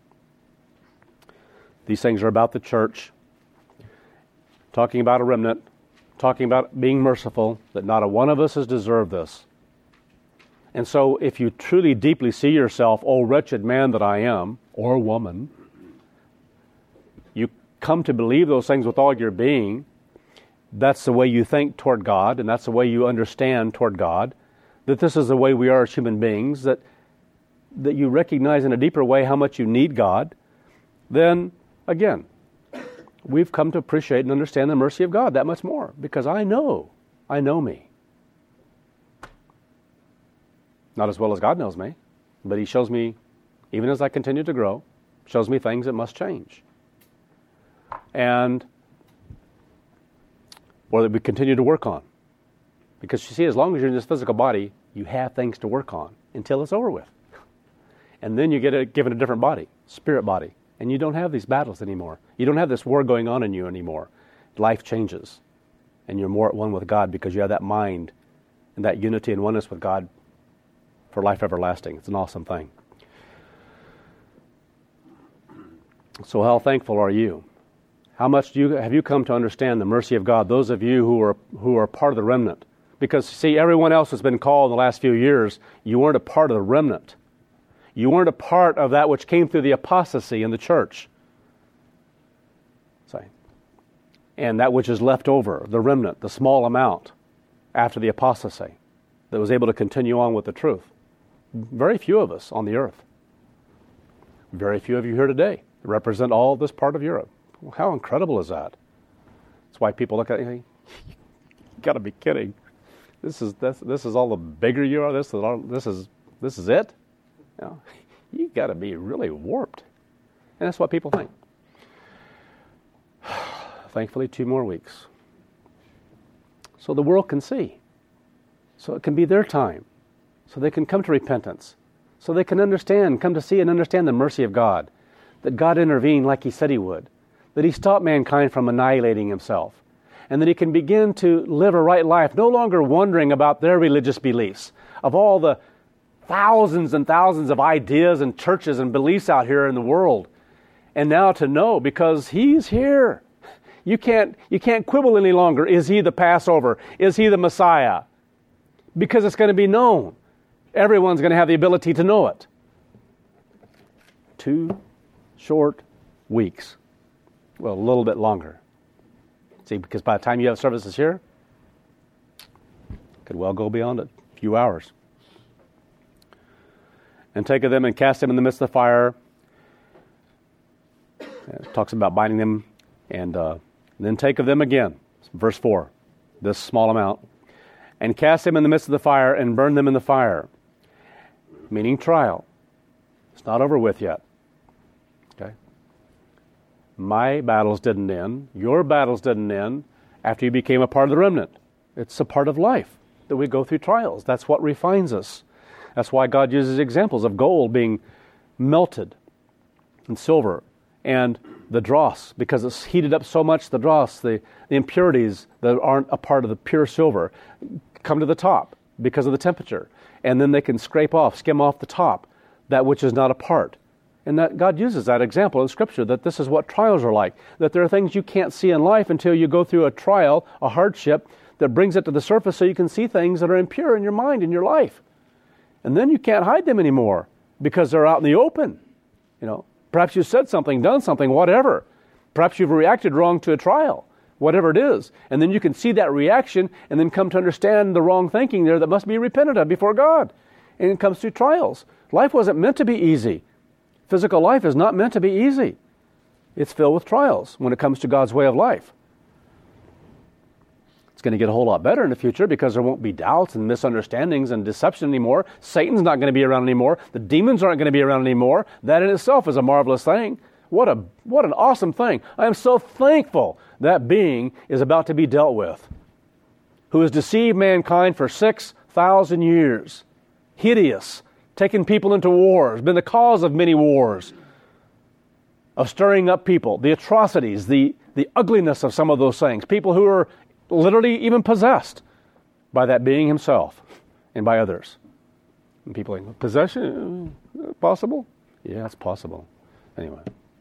These things are about the church, talking about a remnant, talking about being merciful, that not a one of us has deserved this. And so if you truly deeply see yourself, oh wretched man that I am, or woman, you come to believe those things with all your being, that's the way you think toward God, and that's the way you understand toward God, that this is the way we are as human beings, that you recognize in a deeper way how much you need God, then, again, we've come to appreciate and understand the mercy of God that much more, because I know me. Not as well as God knows me, but He shows me, even as I continue to grow, shows me things that must change. And, or that we continue to work on. Because you see, as long as you're in this physical body, you have things to work on until it's over with. And then you get given a different body, spirit body. And you don't have these battles anymore. You don't have this war going on in you anymore. Life changes. And you're more at one with God because you have that mind and that unity and oneness with God for life everlasting. It's an awesome thing. So how thankful are you? How much have you come to understand the mercy of God? Those of you who are part of the remnant. Because, see, everyone else has been called in the last few years. You weren't a part of the remnant. You weren't a part of that which came through the apostasy in the church. And that which is left over, the remnant, the small amount after the apostasy that was able to continue on with the truth. Very few of us on the earth. Very few of you here today represent all this part of Europe. Well, how incredible is that? That's why people look at you got to be kidding. This is all the bigger you are. This is it. You got to be really warped, and that's what people think. Thankfully, 2 more weeks, so the world can see, so it can be their time, so they can come to repentance, so they can understand, come to see and understand the mercy of God, that God intervened like He said He would, that He stopped mankind from annihilating himself, and that He can begin to live a right life, no longer wondering about their religious beliefs, of all the thousands and thousands of ideas and churches and beliefs out here in the world. And now to know, because He's here. You can't quibble any longer. Is He the Passover? Is He the Messiah? Because it's going to be known. Everyone's going to have the ability to know it. 2 short weeks. Well, a little bit longer. See, because by the time you have services here, could well go beyond a few hours. And take of them and cast them in the midst of the fire. It talks about binding them. And then take of them again. Verse 4. This small amount. And cast them in the midst of the fire and burn them in the fire. Meaning trial. It's not over with yet. Okay? My battles didn't end. Your battles didn't end after you became a part of the remnant. It's a part of life that we go through trials. That's what refines us. That's why God uses examples of gold being melted and silver and the dross, because it's heated up so much, the dross, the impurities that aren't a part of the pure silver come to the top because of the temperature. And then they can skim off the top, that which is not a part. And that God uses that example in Scripture, that this is what trials are like, that there are things you can't see in life until you go through a trial, a hardship, that brings it to the surface so you can see things that are impure in your mind, in your life. And then you can't hide them anymore because they're out in the open. Perhaps you said something, done something, whatever. Perhaps you've reacted wrong to a trial, whatever it is. And then you can see that reaction and then come to understand the wrong thinking there that must be repented of before God. And it comes through trials. Life wasn't meant to be easy. Physical life is not meant to be easy. It's filled with trials when it comes to God's way of life. It's going to get a whole lot better in the future because there won't be doubts and misunderstandings and deception anymore. Satan's not going to be around anymore. The demons aren't going to be around anymore. That in itself is a marvelous thing. What an awesome thing. I am so thankful that being is about to be dealt with, who has deceived mankind for 6,000 years. Hideous. Taken people into wars. Been the cause of many wars. Of stirring up people. The atrocities. The ugliness of some of those things. People who are literally even possessed by that being himself and by others. And people think, possession, possible? Yeah, it's possible. Anyway.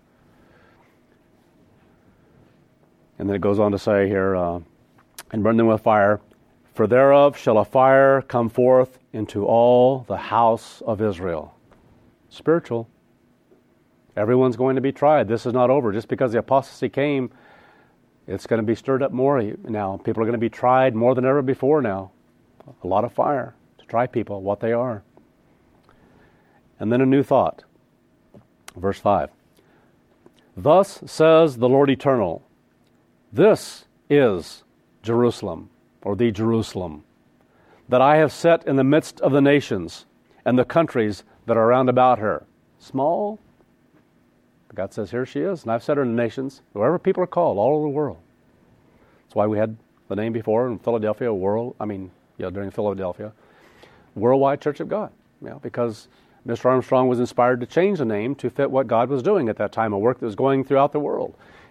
And then it goes on to say here, and burn them with fire, for thereof shall a fire come forth into all the house of Israel. Spiritual. Everyone's going to be tried. This is not over. Just because the apostasy came, it's going to be stirred up more now. People are going to be tried more than ever before now. A lot of fire to dry people, what they are. And then a new thought. Verse 5. Thus says the Lord Eternal, this is Jerusalem, or the Jerusalem, that I have set in the midst of the nations and the countries that are round about her. Small. God says, here she is, and I've set her in the nations, wherever people are called, all over the world. That's why we had the name before in Philadelphia, during Philadelphia, Worldwide Church of God. Because Mr. Armstrong was inspired to change the name to fit what God was doing at that time, a work that was going throughout the world.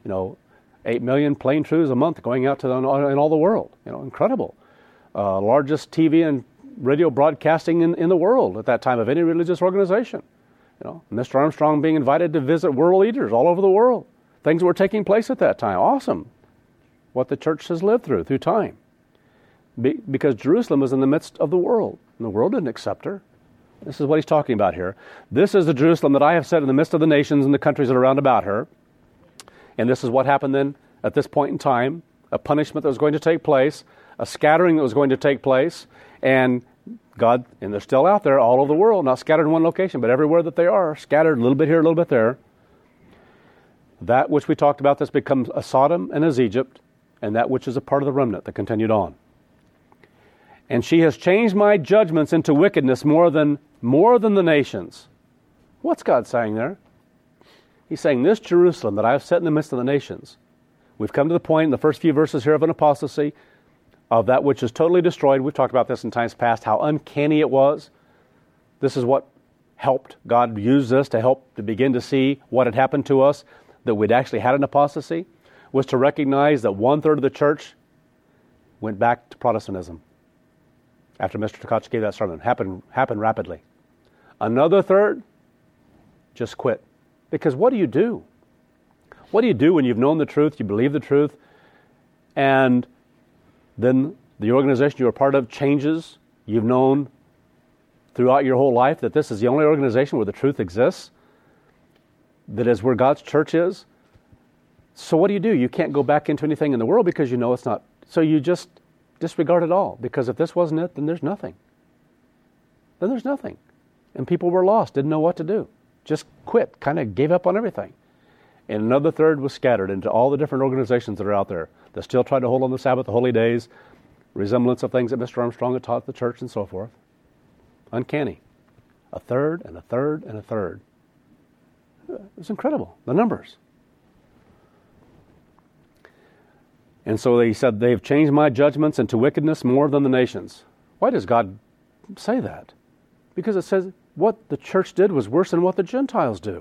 8 million plain truths a month going out in all the world. Incredible. Largest TV and radio broadcasting in the world at that time of any religious organization. Mr. Armstrong being invited to visit world leaders all over the world. Things were taking place at that time. Awesome. What the church has lived through time. Because Jerusalem was in the midst of the world. And the world didn't accept her. This is what he's talking about here. This is the Jerusalem that I have set in the midst of the nations and the countries that are round about her. And this is what happened then at this point in time. A punishment that was going to take place. A scattering that was going to take place. And God, and they're still out there all over the world, not scattered in one location, but everywhere that they are, scattered a little bit here, a little bit there. That which we talked about, this becomes a Sodom and as Egypt, and that which is a part of the remnant that continued on. And she has changed my judgments into wickedness more than the nations. What's God saying there? He's saying, this Jerusalem that I have set in the midst of the nations. We've come to the point in the first few verses here of an apostasy, of that which is totally destroyed. We've talked about this in times past, how uncanny it was. This is what helped. God used this to help to begin to see what had happened to us, that we'd actually had an apostasy, was to recognize that 1/3 of the church went back to Protestantism. After Mr. Tkach gave that sermon, happened rapidly. Another third just quit. Because what do you do? What do you do when you've known the truth, you believe the truth, and then the organization you're a part of changes? You've known throughout your whole life that this is the only organization where the truth exists, that is where God's church is. So what do? You can't go back into anything in the world because you know it's not. So you just disregard it all, because if this wasn't it, then there's nothing. Then there's nothing. And people were lost, didn't know what to do. Just quit, kind of gave up on everything. And another third was scattered into all the different organizations that are out there that still try to hold on the Sabbath, the holy days, resemblance of things that Mr. Armstrong had taught the church and so forth. Uncanny. A third and a third and a third. It was incredible, the numbers. And so he said, they've changed my judgments into wickedness more than the nations. Why does God say that? Because it says what the church did was worse than what the Gentiles do.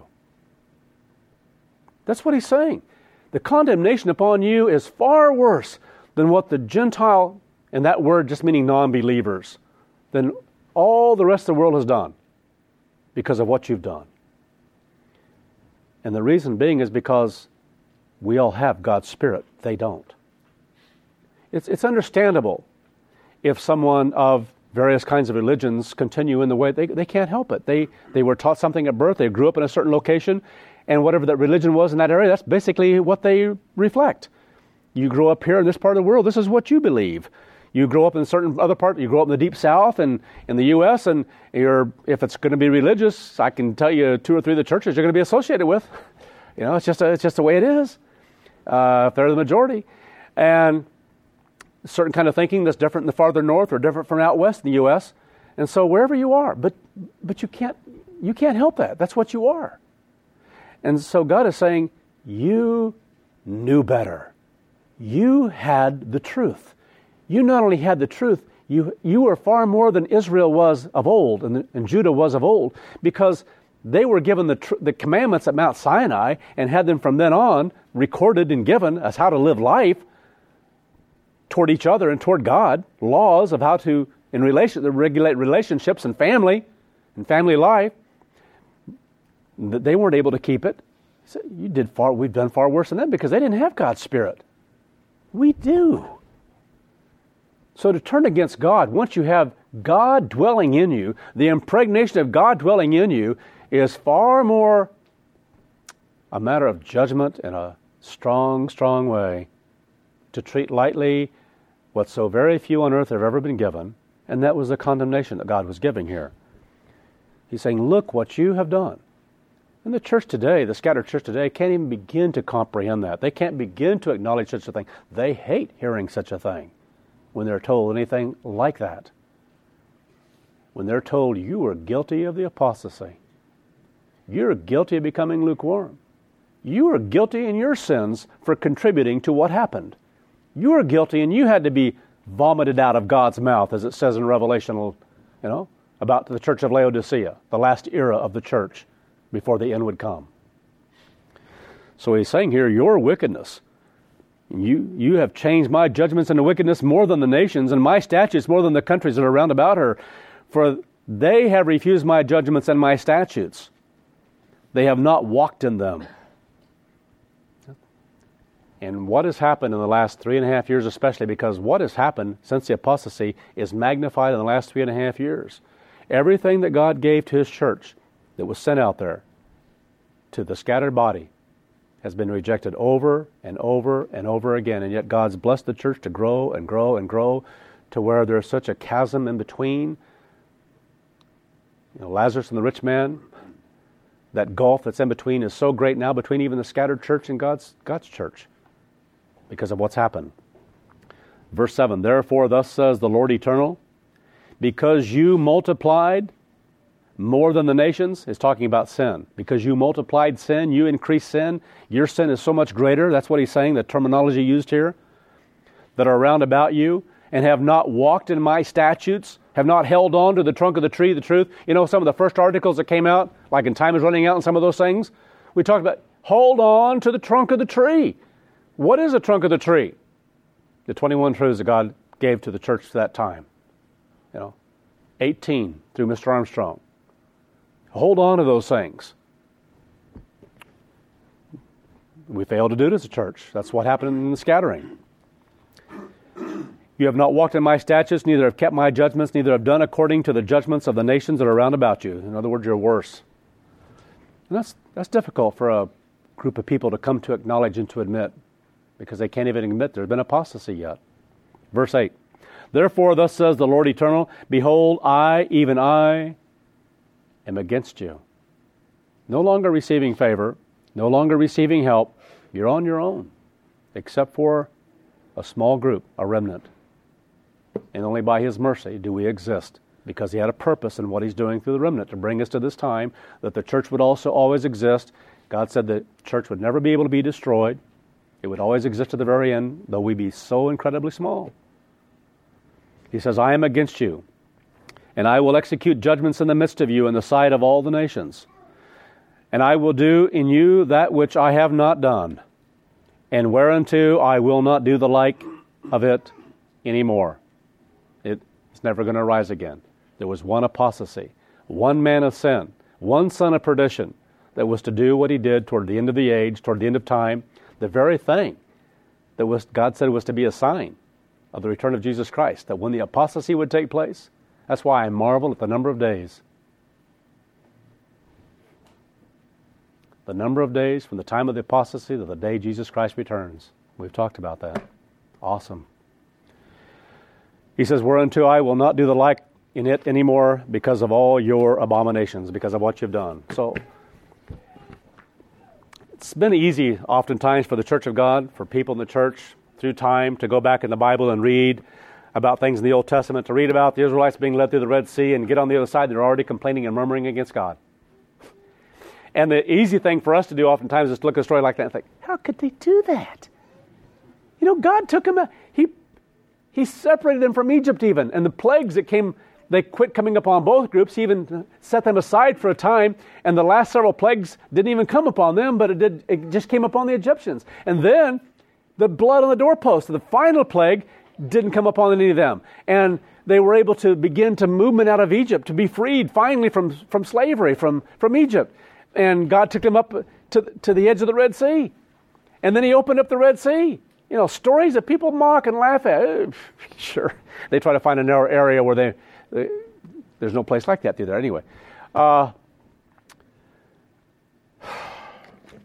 That's what he's saying. The condemnation upon you is far worse than what the Gentile, and that word just meaning non-believers, than all the rest of the world has done because of what you've done. And the reason being is because we all have God's Spirit. They don't. It's understandable if someone of various kinds of religions continue in the way, they can't help it. They were taught something at birth, they grew up in a certain location, and whatever that religion was in that area, that's basically what they reflect. You grow up here in this part of the world, this is what you believe. You grow up in a certain other part, you grow up in the deep south and in the U.S., and if it's going to be religious, I can tell you 2 or 3 of the churches you're going to be associated with. It's just the way it is. If they're the majority. And certain kind of thinking that's different in the farther north or different from out west in the U.S. And so wherever you are, but you can't help that. That's what you are. And so God is saying, you knew better. You had the truth. You not only had the truth, you were far more than Israel was of old and Judah was of old, because they were given the commandments at Mount Sinai and had them from then on recorded and given as how to live life toward each other and toward God, laws of how to regulate relationships and family life. They weren't able to keep it. So we've done far worse than them because they didn't have God's Spirit. We do. So to turn against God, once you have God dwelling in you, the impregnation of God dwelling in you is far more a matter of judgment in a strong, strong way. To treat lightly what so very few on earth have ever been given, And that was the condemnation that God was giving here. He's saying, look what you have done. And the church today, the scattered church today, can't even begin to comprehend that. They can't begin to acknowledge such a thing. They hate hearing such a thing when they're told anything like that. When they're told you are guilty of the apostasy. You're guilty of becoming lukewarm. You are guilty in your sins for contributing to what happened. You are guilty and you had to be vomited out of God's mouth, as it says in Revelation, about the church of Laodicea, the last era of the church before the end would come. So he's saying here, your wickedness, you have changed my judgments into wickedness more than the nations, and my statutes more than the countries that are round about her, for they have refused my judgments and my statutes. They have not walked in them. And what has happened in the last 3.5 years, especially because what has happened since the apostasy is magnified in the last 3.5 years. Everything that God gave to His church that was sent out there to the scattered body has been rejected over and over and over again. And yet God's blessed the church to grow and grow and grow to where there's such a chasm in between. Lazarus and the rich man, that gulf that's in between is so great now between even the scattered church and God's church because of what's happened. Verse 7, therefore thus says the Lord Eternal, because you multiplied more than the nations, is talking about sin. Because you multiplied sin, you increased sin, your sin is so much greater, that's what he's saying, the terminology used here, that are round about you, and have not walked in my statutes, have not held on to the trunk of the tree, the truth. Some of the first articles that came out, like in Time is Running Out and some of those things, we talked about, hold on to the trunk of the tree. What is the trunk of the tree? The 21 truths that God gave to the church at that time. 18 through Mr. Armstrong. Hold on to those things. We failed to do it as a church. That's what happened in the scattering. You have not walked in my statutes, neither have kept my judgments, neither have done according to the judgments of the nations that are round about you. In other words, you're worse. And that's difficult for a group of people to come to acknowledge and to admit, because they can't even admit there's been apostasy yet. Verse 8, therefore thus says the Lord Eternal, behold, I, even I, am against you. No longer receiving favor, no longer receiving help. You're on your own, except for a small group, a remnant. And only by His mercy do we exist, because He had a purpose in what He's doing through the remnant to bring us to this time, that the church would also always exist. God said the church would never be able to be destroyed. It would always exist to the very end, though we be so incredibly small. He says, I am against you, and I will execute judgments in the midst of you in the sight of all the nations. And I will do in you that which I have not done, and whereunto I will not do the like of it anymore. It's never going to rise again. There was one apostasy, one man of sin, one son of perdition that was to do what he did toward the end of the age, toward the end of time, the very thing that God said was to be a sign of the return of Jesus Christ, that when the apostasy would take place. That's why I marvel at the number of days. The number of days from the time of the apostasy to the day Jesus Christ returns. We've talked about that. Awesome. He says, whereunto I will not do the like in it anymore because of all your abominations, because of what you've done. So, it's been easy oftentimes for the church of God, for people in the church through time to go back in the Bible and read about things in the Old Testament, to read about the Israelites being led through the Red Sea and get on the other side, they're already complaining and murmuring against God. And the easy thing for us to do oftentimes is to look at a story like that and think, how could they do that? God took them out. He separated them from Egypt even. And the plagues that came, they quit coming upon both groups. He even set them aside for a time. And the last several plagues didn't even come upon them, but it just came upon the Egyptians. And then the blood on the doorpost, the final plague, didn't come upon any of them. And they were able to begin to movement out of Egypt, to be freed finally from slavery, from Egypt. And God took them up to the edge of the Red Sea. And then He opened up the Red Sea. Stories that people mock and laugh at. Sure, they try to find a narrow area where there's no place like that there anyway.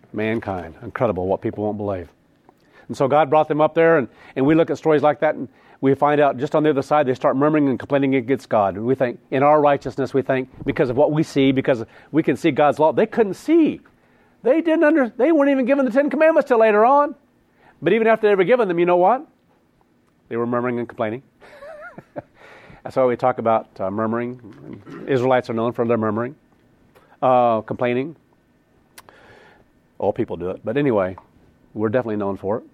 Mankind, incredible what people won't believe. And so God brought them up there, and we look at stories like that, and we find out just on the other side, they start murmuring and complaining against God. And we think, in our righteousness, we think, because of what we see, because we can see God's law, they couldn't see. They weren't even given the Ten Commandments till later on. But even after they were given them, you know what? They were murmuring and complaining. That's why we talk about murmuring. Israelites are known for their murmuring, complaining. All people do it. But anyway, we're definitely known for it.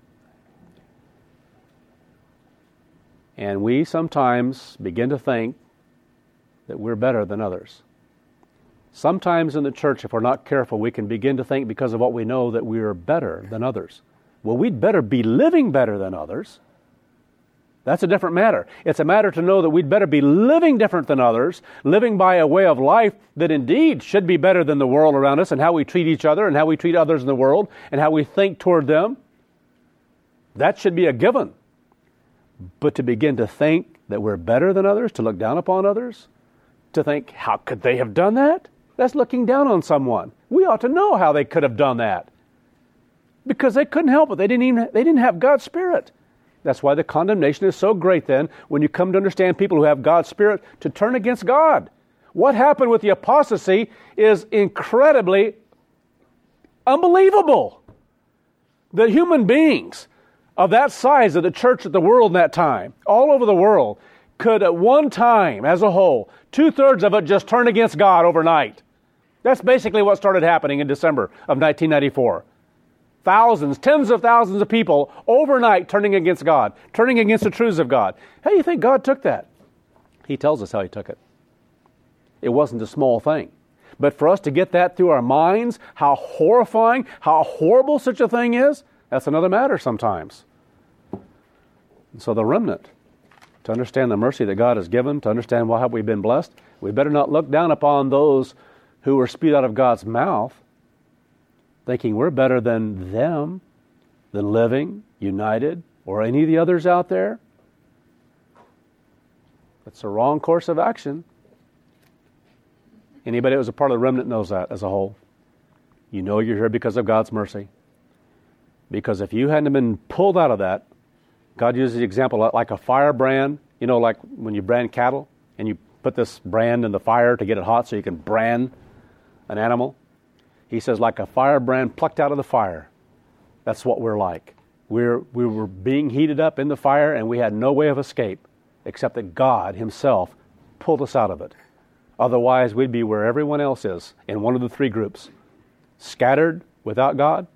And we sometimes begin to think that we're better than others. Sometimes in the church, if we're not careful, we can begin to think because of what we know that we are better than others. Well, we'd better be living better than others. That's a different matter. It's a matter to know that we'd better be living different than others, living by a way of life that indeed should be better than the world around us, and how we treat each other and how we treat others in the world and how we think toward them. That should be a given. But to begin to think that we're better than others, to look down upon others, to think, how could they have done that? That's looking down on someone. We ought to know how they could have done that. Because they couldn't help it. They didn't have God's Spirit. That's why the condemnation is so great then, when you come to understand people who have God's Spirit, to turn against God. What happened with the apostasy is incredibly unbelievable. The human beings of that size of the church of the world in that time, all over the world, could at one time, as a whole, 2/3 of it just turn against God overnight. That's basically what started happening in December of 1994. Thousands, tens of thousands of people overnight turning against God, turning against the truths of God. How do you think God took that? He tells us how He took it. It wasn't a small thing. But for us to get that through our minds, how horrifying, how horrible such a thing is, that's another matter sometimes. And so the remnant, to understand the mercy that God has given, to understand how we've been blessed, we better not look down upon those who were spewed out of God's mouth, thinking we're better than them, than Living, United, or any of the others out there. That's a wrong course of action. Anybody that was a part of the remnant knows that as a whole. You know you're here because of God's mercy. Because if you hadn't been pulled out of that, God uses the example like a firebrand, you know, like when you brand cattle, and you put this brand in the fire to get it hot so you can brand an animal. He says, like a firebrand plucked out of the fire. That's what we're like. We were being heated up in the fire, and we had no way of escape except that God Himself pulled us out of it. Otherwise, we'd be where everyone else is, in one of the three groups. Scattered without God,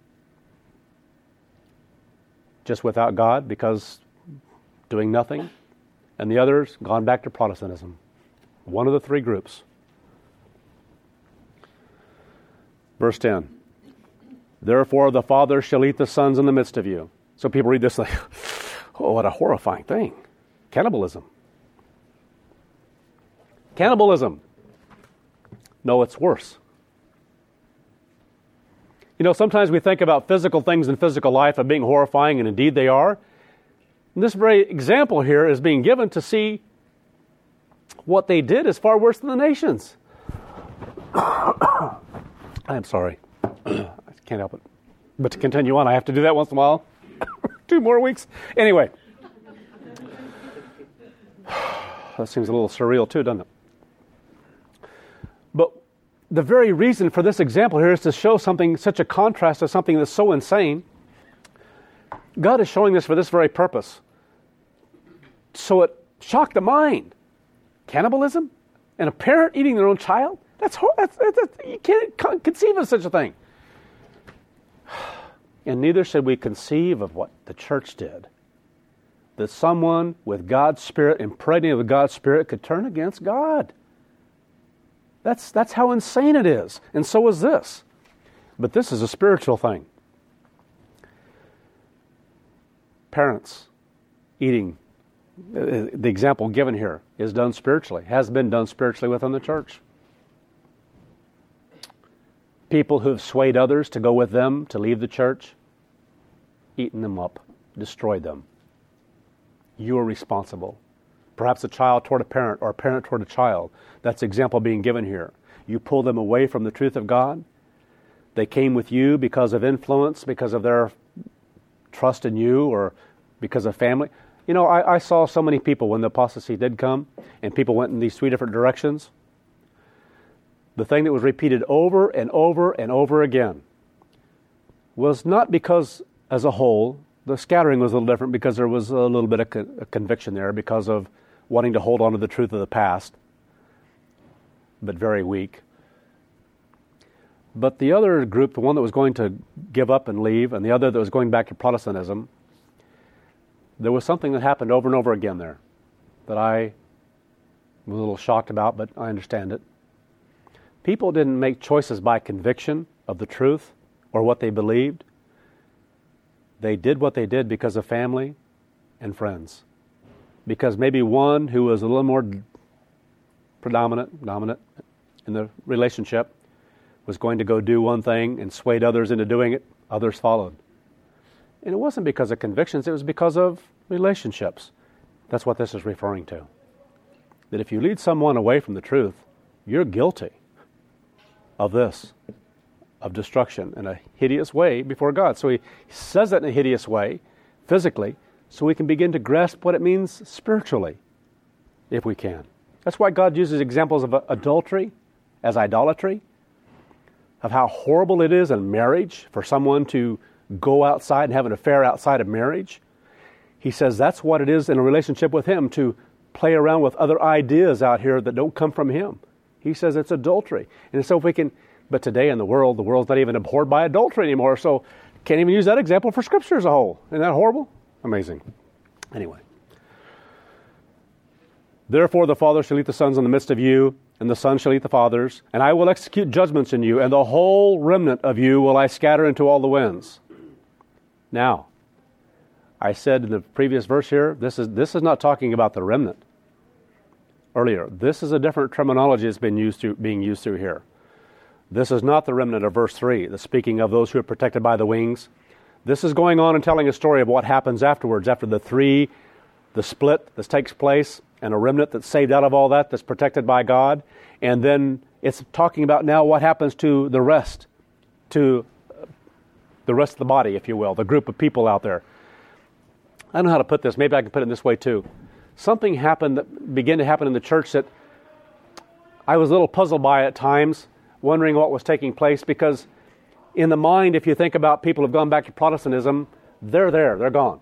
just without God because doing nothing, and the others gone back to Protestantism. One of the three groups. Verse 10. Therefore the Father shall eat the sons in the midst of you. So people read this like, oh, what a horrifying thing. Cannibalism. Cannibalism. No, it's worse. You know, sometimes we think about physical things in physical life of being horrifying, and indeed they are. And this very example here is being given to see what they did is far worse than the nations. I'm sorry. I can't help it. But to continue on, I have to do that once in a while. 2 more weeks. Anyway. That seems a little surreal too, doesn't it? But the very reason for this example here is to show something, such a contrast to something that's so insane. God is showing this for this very purpose. So it shocked the mind. Cannibalism? And a parent eating their own child? You can't conceive of such a thing. And neither should we conceive of what the church did. That someone with God's Spirit, impregnated with God's Spirit, could turn against God. That's how insane it is. And so is this. But this is a spiritual thing. Parents eating, the example given here is done spiritually, has been done spiritually within the church. People who've swayed others to go with them, to leave the church, eaten them up, destroyed them. You are responsible. Perhaps a child toward a parent or a parent toward a child. That's the example being given here. You pull them away from the truth of God. They came with you because of influence, because of their trust in you, or because of family. You know, I saw so many people when the apostasy did come, and people went in these three different directions. The thing that was repeated over and over and over again was not because, as a whole, the scattering was a little different because there was a little bit of a conviction there because of wanting to hold on to the truth of the past, but very weak. But the other group, the one that was going to give up and leave, and the other that was going back to Protestantism, there was something that happened over and over again there that I was a little shocked about, but I understand it. People didn't make choices by conviction of the truth or what they believed. They did what they did because of family and friends. Because maybe one who was a little more dominant in the relationship was going to go do one thing and swayed others into doing it. Others followed. And it wasn't because of convictions, it was because of relationships. That's what this is referring to. That if you lead someone away from the truth, you're guilty of this, of destruction in a hideous way before God. So he says that in a hideous way, physically, so we can begin to grasp what it means spiritually, if we can. That's why God uses examples of adultery as idolatry, of how horrible it is in marriage for someone to go outside and have an affair outside of marriage. He says that's what it is in a relationship with Him, to play around with other ideas out here that don't come from Him. He says it's adultery. And so if we can, but today in the world's not even abhorred by adultery anymore, so can't even use that example for Scripture as a whole. Isn't that horrible? Amazing. Anyway. Therefore the Father shall eat the sons in the midst of you, and the sons shall eat the fathers, and I will execute judgments in you, and the whole remnant of you will I scatter into all the winds. Now, I said in the previous verse here, this is not talking about the remnant. Earlier, this is a different terminology that's being used through here. This is not the remnant of verse 3, the speaking of those who are protected by the wings. This is going on and telling a story of what happens afterwards, after the split that takes place, and a remnant that's saved out of all that, that's protected by God. And then it's talking about now what happens to the rest of the body, if you will, the group of people out there. I don't know how to put this. Maybe I can put it in this way too. Something began to happen in the church that I was a little puzzled by at times, wondering what was taking place, because in the mind, if you think about people who have gone back to Protestantism, they're gone.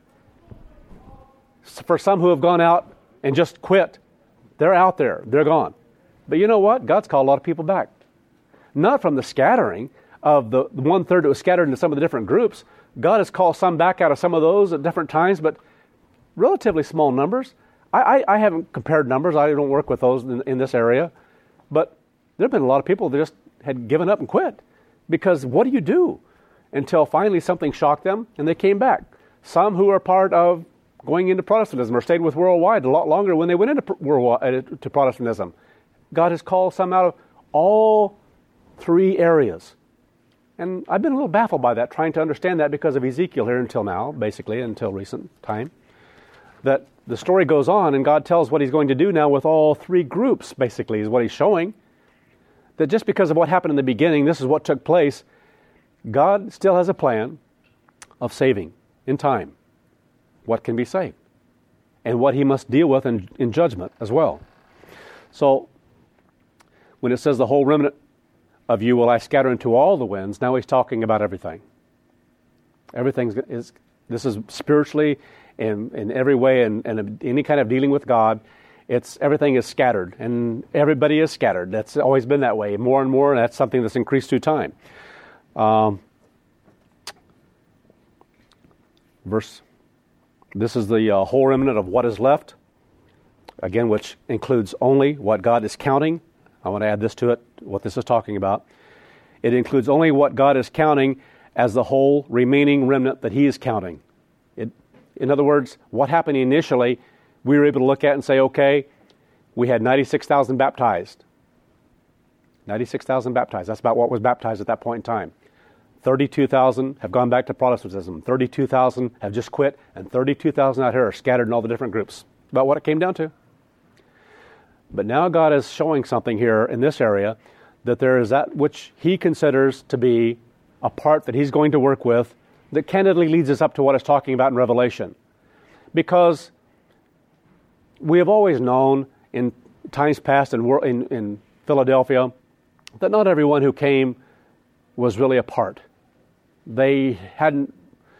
For some who have gone out and just quit, they're out there, they're gone. But you know what? God's called a lot of people back. Not from the scattering of the 1/3 that was scattered into some of the different groups. God has called some back out of some of those at different times, but relatively small numbers. I haven't compared numbers. I don't work with those in this area. But there have been a lot of people that just had given up and quit. Because what do you do? Until finally something shocked them and they came back. Some who are part of going into Protestantism or stayed with worldwide a lot longer when they went into Protestantism. God has called some out of all three areas. And I've been a little baffled by that, trying to understand that because of Ezekiel here until now, basically, until recent time. That the story goes on and God tells what He's going to do now with all three groups, basically, is what He's showing. That just because of what happened in the beginning, this is what took place, God still has a plan of saving in time what can be saved and what He must deal with in judgment as well. So when it says the whole remnant of you will I scatter into all the winds, now He's talking about everything. This is spiritually in every way and any kind of dealing with God. Everything is scattered, and everybody is scattered. That's always been that way, more and more, and that's something that's increased through time. This is the whole remnant of what is left, again, which includes only what God is counting. I want to add this to it, what this is talking about. It includes only what God is counting as the whole remaining remnant that He is counting. In other words, what happened initially, we were able to look at and say, okay, we had 96,000 baptized. 96,000 baptized. That's about what was baptized at that point in time. 32,000 have gone back to Protestantism. 32,000 have just quit, and 32,000 out here are scattered in all the different groups. About what it came down to. But now God is showing something here in this area, that there is that which He considers to be a part that He's going to work with that candidly leads us up to what it's talking about in Revelation. Because we have always known in times past in Philadelphia that not everyone who came was really a part. They hadn't,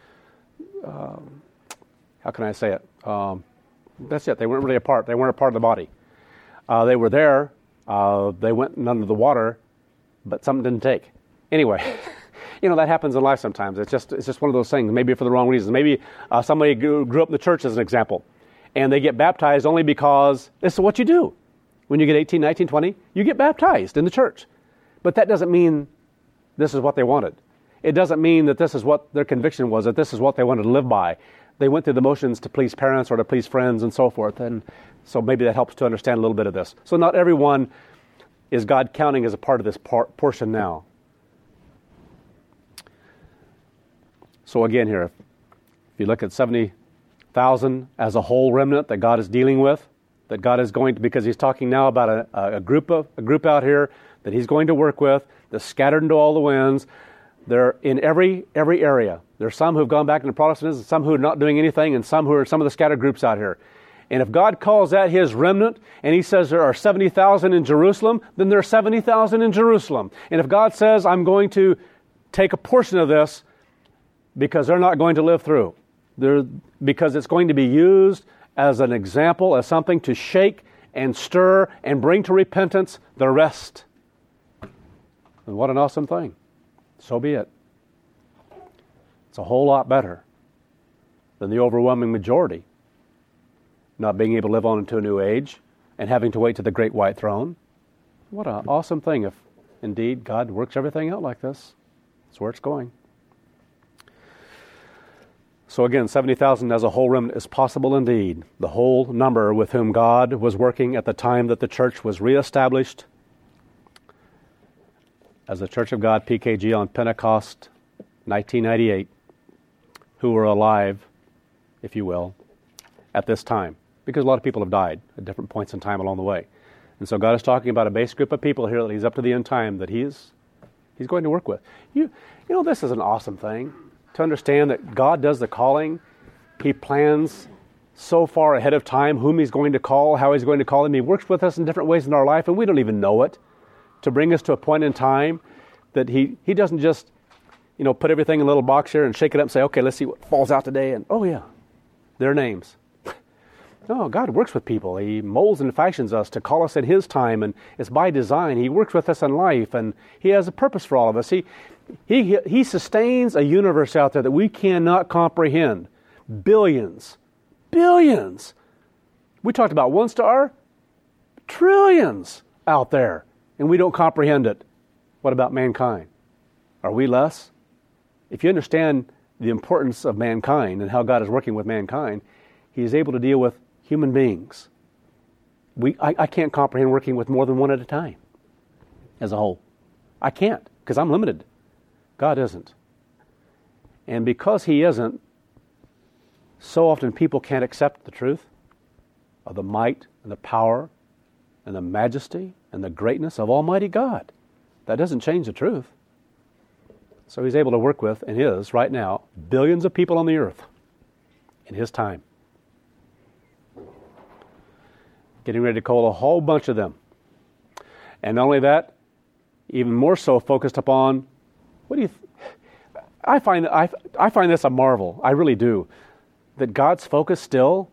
how can I say it? That's it. They weren't really a part. They weren't a part of the body. They were there. They went under the water, but something didn't take. Anyway, that happens in life sometimes. It's just one of those things, maybe for the wrong reasons. Maybe somebody grew up in the church as an example, and they get baptized only because this is what you do. When you get 18, 19, 20, you get baptized in the church. But that doesn't mean this is what they wanted. It doesn't mean that this is what their conviction was, that this is what they wanted to live by. They went through the motions to please parents or to please friends and so forth. And so maybe that helps to understand a little bit of this. So not everyone is God counting as a part of this portion now. So again here, if you look at 70,000 as a whole remnant that God is dealing with, that God is going to, because he's talking now about a group out here that he's going to work with, that's scattered into all the winds. They're in every area. There's some who've gone back into Protestantism, some who are not doing anything, and some who are some of the scattered groups out here. And if God calls that his remnant, and he says there are 70,000 in Jerusalem, then there are 70,000 in Jerusalem. And if God says, I'm going to take a portion of this because they're not going to live through, because it's going to be used as an example, as something to shake and stir and bring to repentance the rest. And what an awesome thing. So be it. It's a whole lot better than the overwhelming majority not being able to live on into a new age and having to wait to the great white throne. What an awesome thing if indeed God works everything out like this. That's where it's going. So again, 70,000 as a whole remnant is possible indeed. The whole number with whom God was working at the time that the church was reestablished as the Church of God, PKG, on Pentecost, 1998, who were alive, if you will, at this time. Because a lot of people have died at different points in time along the way. And so God is talking about a base group of people here that he's up to the end time that he's going to work with. You know, this is an awesome thing. To understand that God does the calling. He plans so far ahead of time whom he's going to call, how he's going to call them. He works with us in different ways in our life, and we don't even know it, to bring us to a point in time that he doesn't just, put everything in a little box here and shake it up and say, okay, let's see what falls out today. And, oh yeah, their names. No, God works with people. He molds and fashions us to call us at his time, and it's by design. He works with us in life, and he has a purpose for all of us. He sustains a universe out there that we cannot comprehend. Billions. We talked about one star, trillions out there, and we don't comprehend it. What about mankind? Are we less? If you understand the importance of mankind and how God is working with mankind, he is able to deal with human beings. I can't comprehend working with more than one at a time as a whole. I can't, because I'm limited. God isn't. And because he isn't, so often people can't accept the truth of the might and the power and the majesty and the greatness of Almighty God. That doesn't change the truth. So he's able to work with, and is right now, billions of people on the earth in his time. Getting ready to call a whole bunch of them. And not only that, even more so focused upon, I find this a marvel. I really do. That God's focus still,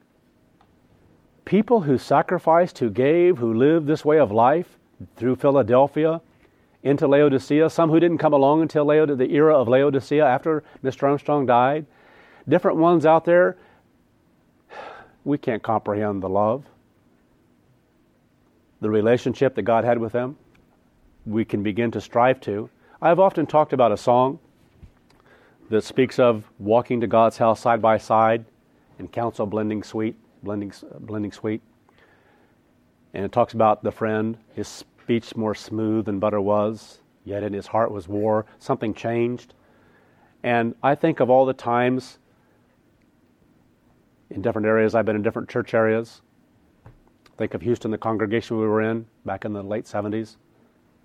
people who sacrificed, who gave, who lived this way of life through Philadelphia into Laodicea, some who didn't come along until the era of Laodicea after Mr. Armstrong died, different ones out there, we can't comprehend the love, the relationship that God had with them. We can begin to strive to. I've often talked about a song that speaks of walking to God's house side by side and counsel blending sweet. And it talks about the friend, his speech more smooth than butter was, yet in his heart was war. Something changed. And I think of all the times in different areas, I've been in different church areas. Think of Houston, the congregation we were in back in the late 70s.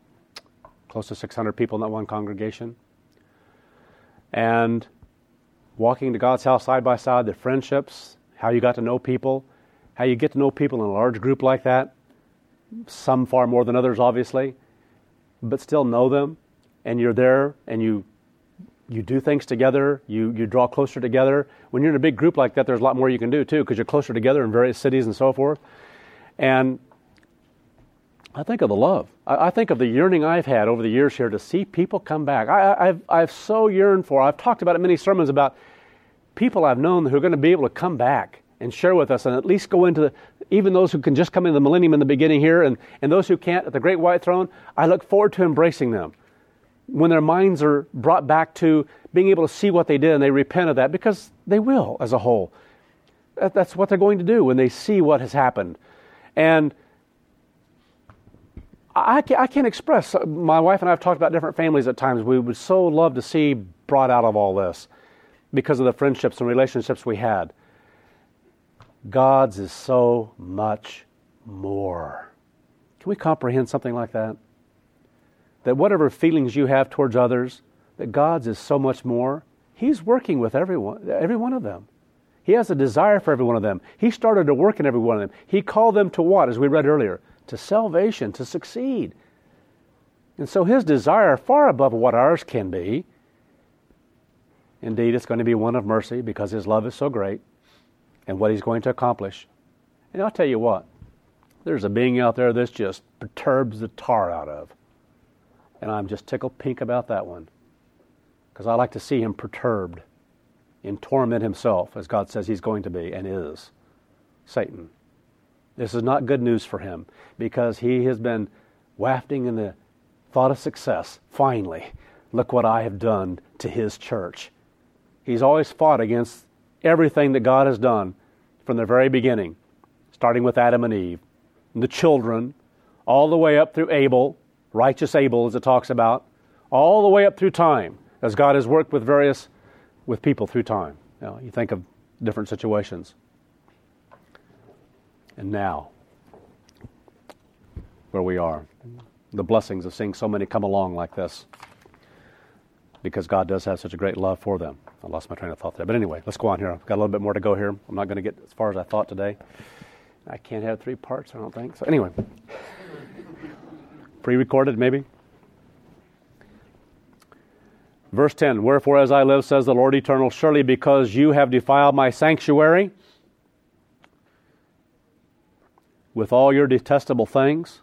Close to 600 people in that one congregation. And walking to God's house side by side, the friendships, how you got to know people, how you get to know people in a large group like that, some far more than others, obviously, but still know them, and you're there, and you do things together, you draw closer together. When you're in a big group like that, there's a lot more you can do, too, because you're closer together in various cities and so forth. And I think of the love. I think of the yearning I've had over the years here to see people come back. I've so yearned for, I've talked about it in many sermons about people I've known who are going to be able to come back and share with us and at least go into even those who can just come into the millennium in the beginning here and those who can't at the great white throne. I look forward to embracing them when their minds are brought back to being able to see what they did and they repent of that, because they will as a whole. That's what they're going to do when they see what has happened. And I can't express, my wife and I have talked about different families at times we would so love to see brought out of all this because of the friendships and relationships we had. God's is so much more. Can we comprehend something like that? That whatever feelings you have towards others, that God's is so much more. He's working with every one of them. He has a desire for every one of them. He started to work in every one of them. He called them to what, as we read earlier? To salvation, to succeed. And so His desire, far above what ours can be, indeed it's going to be one of mercy because His love is so great and what He's going to accomplish. And I'll tell you what, there's a being out there this just perturbs the tar out of. And I'm just tickled pink about that one, because I like to see him perturbed in torment himself, as God says he's going to be and is. Satan. This is not good news for him, because he has been wafting in the thought of success. Finally, look what I have done to His church. He's always fought against everything that God has done from the very beginning, starting with Adam and Eve, and the children, all the way up through Abel, righteous Abel as it talks about, all the way up through time, as God has worked with people through time. You think of different situations. And now, where we are, the blessings of seeing so many come along like this, because God does have such a great love for them. I lost my train of thought there. But anyway, let's go on here. I've got a little bit more to go here. I'm not going to get as far as I thought today. I can't have 3 parts, I don't think. So anyway, pre-recorded maybe. Verse 10, wherefore as I live, says the Lord eternal, surely because you have defiled my sanctuary with all your detestable things.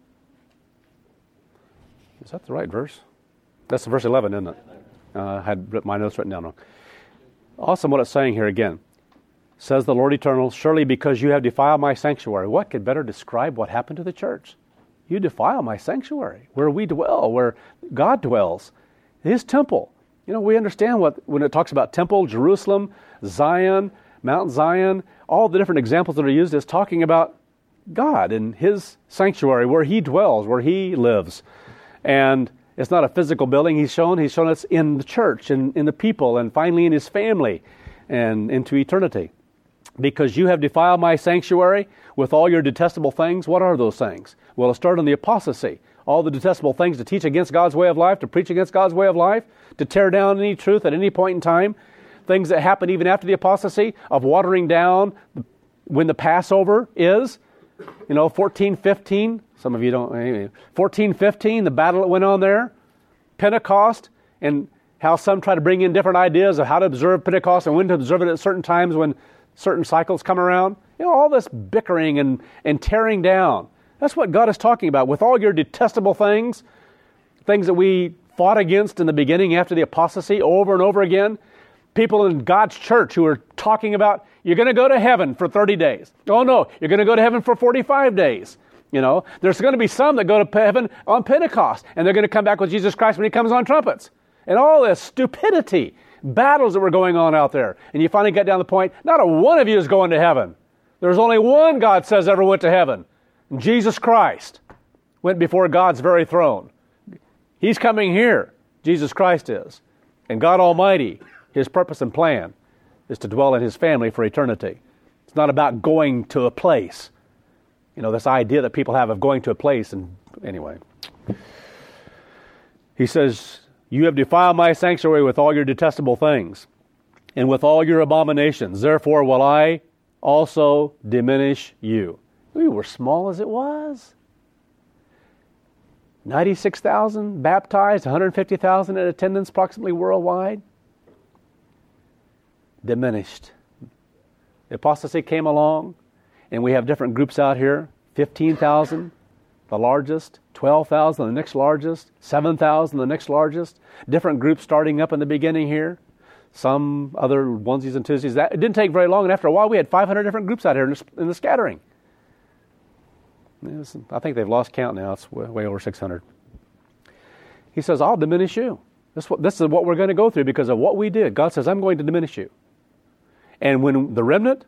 Is that the right verse? That's verse 11, isn't it? I had my notes written down wrong. Awesome what it's saying here again. Says the Lord eternal, surely because you have defiled my sanctuary. What could better describe what happened to the church? You defile my sanctuary, where we dwell, where God dwells. His temple. We understand when it talks about temple, Jerusalem, Zion, Mount Zion, all the different examples that are used is talking about God and His sanctuary, where He dwells, where He lives. And it's not a physical building He's shown us in the church and in the people and finally in His family and into eternity. Because you have defiled my sanctuary with all your detestable things. What are those things? Well, it started in the apostasy. All the detestable things to teach against God's way of life, to preach against God's way of life, to tear down any truth at any point in time. Things that happen even after the apostasy of watering down when the Passover is. 1415, some of you don't, 1415, the battle that went on there. Pentecost, and how some try to bring in different ideas of how to observe Pentecost and when to observe it at certain times when certain cycles come around. All this bickering and tearing down. That's what God is talking about. With all your detestable things that we fought against in the beginning after the apostasy over and over again. People in God's church who are talking about, you're going to go to heaven for 30 days. Oh no, you're going to go to heaven for 45 days. There's going to be some that go to heaven on Pentecost, and they're going to come back with Jesus Christ when He comes on trumpets. And all this stupidity, battles that were going on out there. And you finally get down to the point, not a one of you is going to heaven. There's only one God says ever went to heaven. Jesus Christ went before God's very throne. He's coming here. Jesus Christ is. And God Almighty, His purpose and plan is to dwell in His family for eternity. It's not about going to a place. This idea that people have of going to a place. And anyway, He says, you have defiled my sanctuary with all your detestable things. and with all your abominations. Therefore will I also diminish you. We were small as it was. 96,000 baptized, 150,000 in attendance approximately worldwide. Diminished. The apostasy came along, and we have different groups out here. 15,000, the largest. 12,000, the next largest. 7,000, the next largest. Different groups starting up in the beginning here. Some other onesies and twosies. It didn't take very long, and after a while we had 500 different groups out here in the scattering. I think they've lost count now. It's way over 600. He says, I'll diminish you. This is what we're going to go through because of what we did. God says, I'm going to diminish you. And when the remnant,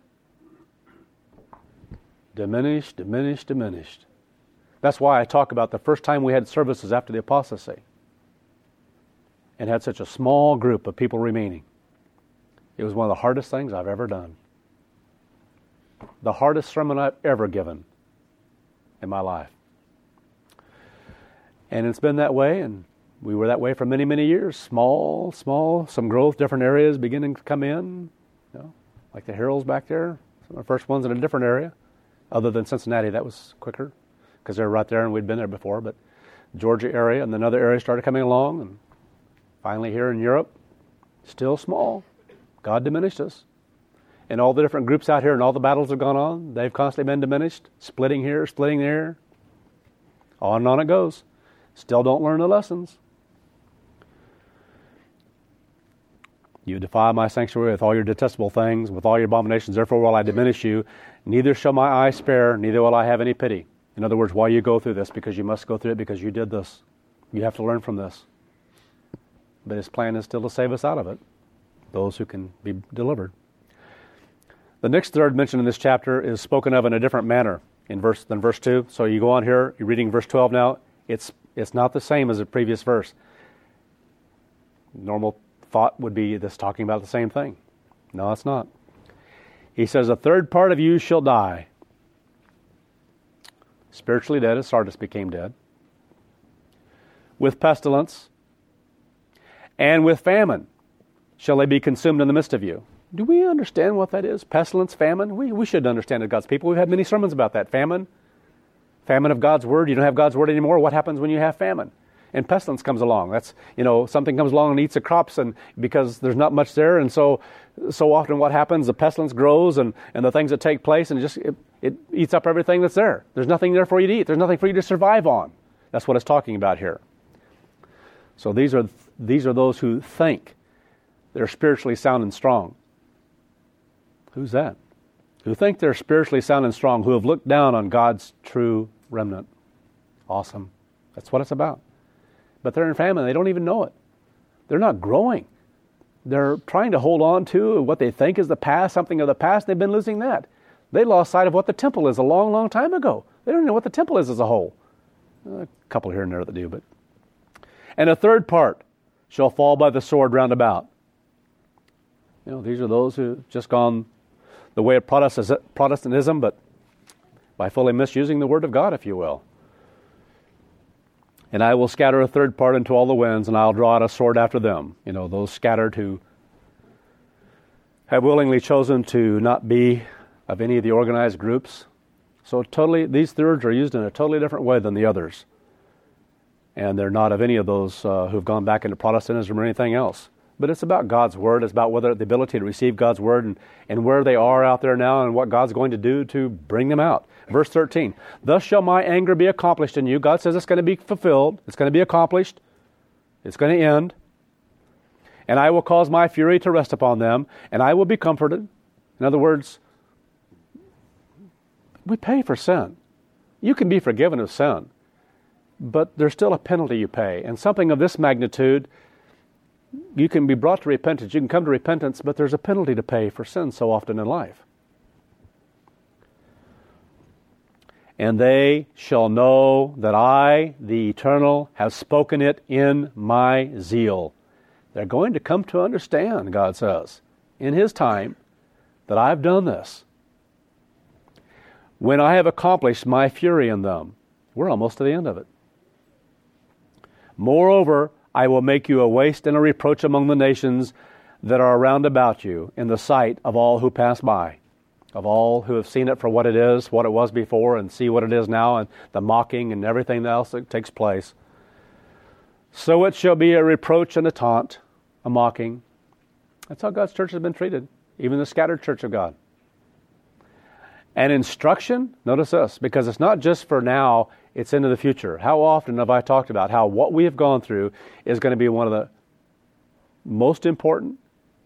diminished. That's why I talk about the first time we had services after the apostasy and had such a small group of people remaining. It was one of the hardest things I've ever done. The hardest sermon I've ever given in my life. And it's been that way, and we were that way for many, many years. Small, some growth, different areas beginning to come in, like the Heralds back there. Some of the first ones in a different area, other than Cincinnati. That was quicker because they were right there and we'd been there before. But Georgia area and then other areas started coming along, and finally here in Europe, still small. God diminished us. And all the different groups out here and all the battles have gone on, they've constantly been diminished, splitting here, splitting there. On and on it goes. Still don't learn the lessons. You defile my sanctuary with all your detestable things, with all your abominations. Therefore will I diminish you. Neither shall my eye spare, neither will I have any pity. In other words, why you go through this? Because you must go through it because you did this. You have to learn from this. But his plan is still to save us out of it, those who can be delivered. The next third mention in this chapter is spoken of in a different manner than verse 2. So you go on here, you're reading verse 12 now. It's not the same as the previous verse. Normal thought would be this talking about the same thing. No, it's not. He says, a third part of you shall die. Spiritually dead as Sardis became dead. With pestilence and with famine shall they be consumed in the midst of you. Do we understand what that is? Pestilence, famine? We should understand it, God's people. We've had many sermons about that. Famine of God's Word. You don't have God's Word anymore. What happens when you have famine? And pestilence comes along. That's, something comes along and eats the crops, and because there's not much there, and so often what happens, the pestilence grows and the things that take place, and it eats up everything that's there. There's nothing there for you to eat. There's nothing for you to survive on. That's what it's talking about here. So these are those who think they're spiritually sound and strong. Who's that? Who think they're spiritually sound and strong, who have looked down on God's true remnant. Awesome. That's what it's about. But they're in famine. They don't even know it. They're not growing. They're trying to hold on to what they think is the past, something of the past. They've been losing that. They lost sight of what the temple is a long, long time ago. They don't know what the temple is as a whole. A couple here and there that do, but. And a third part shall fall by the sword round about. These are those who have just gone the way of Protestantism, but by fully misusing the Word of God, if you will. And I will scatter a third part into all the winds, and I'll draw out a sword after them. Those scattered who have willingly chosen to not be of any of the organized groups. So these thirds are used in a totally different way than the others. And they're not of any of those who've gone back into Protestantism or anything else. But it's about God's Word. It's about the ability to receive God's Word and where they are out there now and what God's going to do to bring them out. Verse 13, thus shall my anger be accomplished in you. God says it's going to be fulfilled. It's going to be accomplished. It's going to end. And I will cause my fury to rest upon them, and I will be comforted. In other words, we pay for sin. You can be forgiven of sin, but there's still a penalty you pay. And something of this magnitude, you can be brought to repentance. You can come to repentance, but there's a penalty to pay for sin so often in life. And they shall know that I, the Eternal, have spoken it in my zeal. They're going to come to understand, God says, in His time, that I've done this. When I have accomplished my fury in them. We're almost to the end of it. Moreover, I will make you a waste and a reproach among the nations, that are around about you in the sight of all who pass by, of all who have seen it for what it is, what it was before, and see what it is now, and the mocking and everything else that takes place. So it shall be a reproach and a taunt, a mocking. That's how God's church has been treated, even the scattered church of God. And instruction, notice this, because it's not just for now, it's into the future. How often have I talked about how what we have gone through is going to be one of the most important,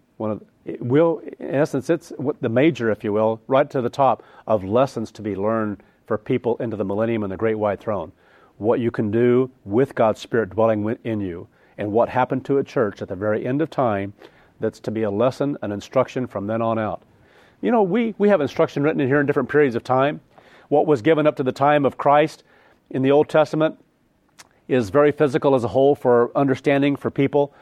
it will, in essence, it's the major, if you will, right to the top of lessons to be learned for people into the millennium and the great white throne. What you can do with God's Spirit dwelling in you, and what happened to a church at the very end of time that's to be a lesson, an instruction from then on out. You know, we have instruction written in here in different periods of time. What was given up to the time of Christ in the Old Testament is very physical as a whole for understanding for people.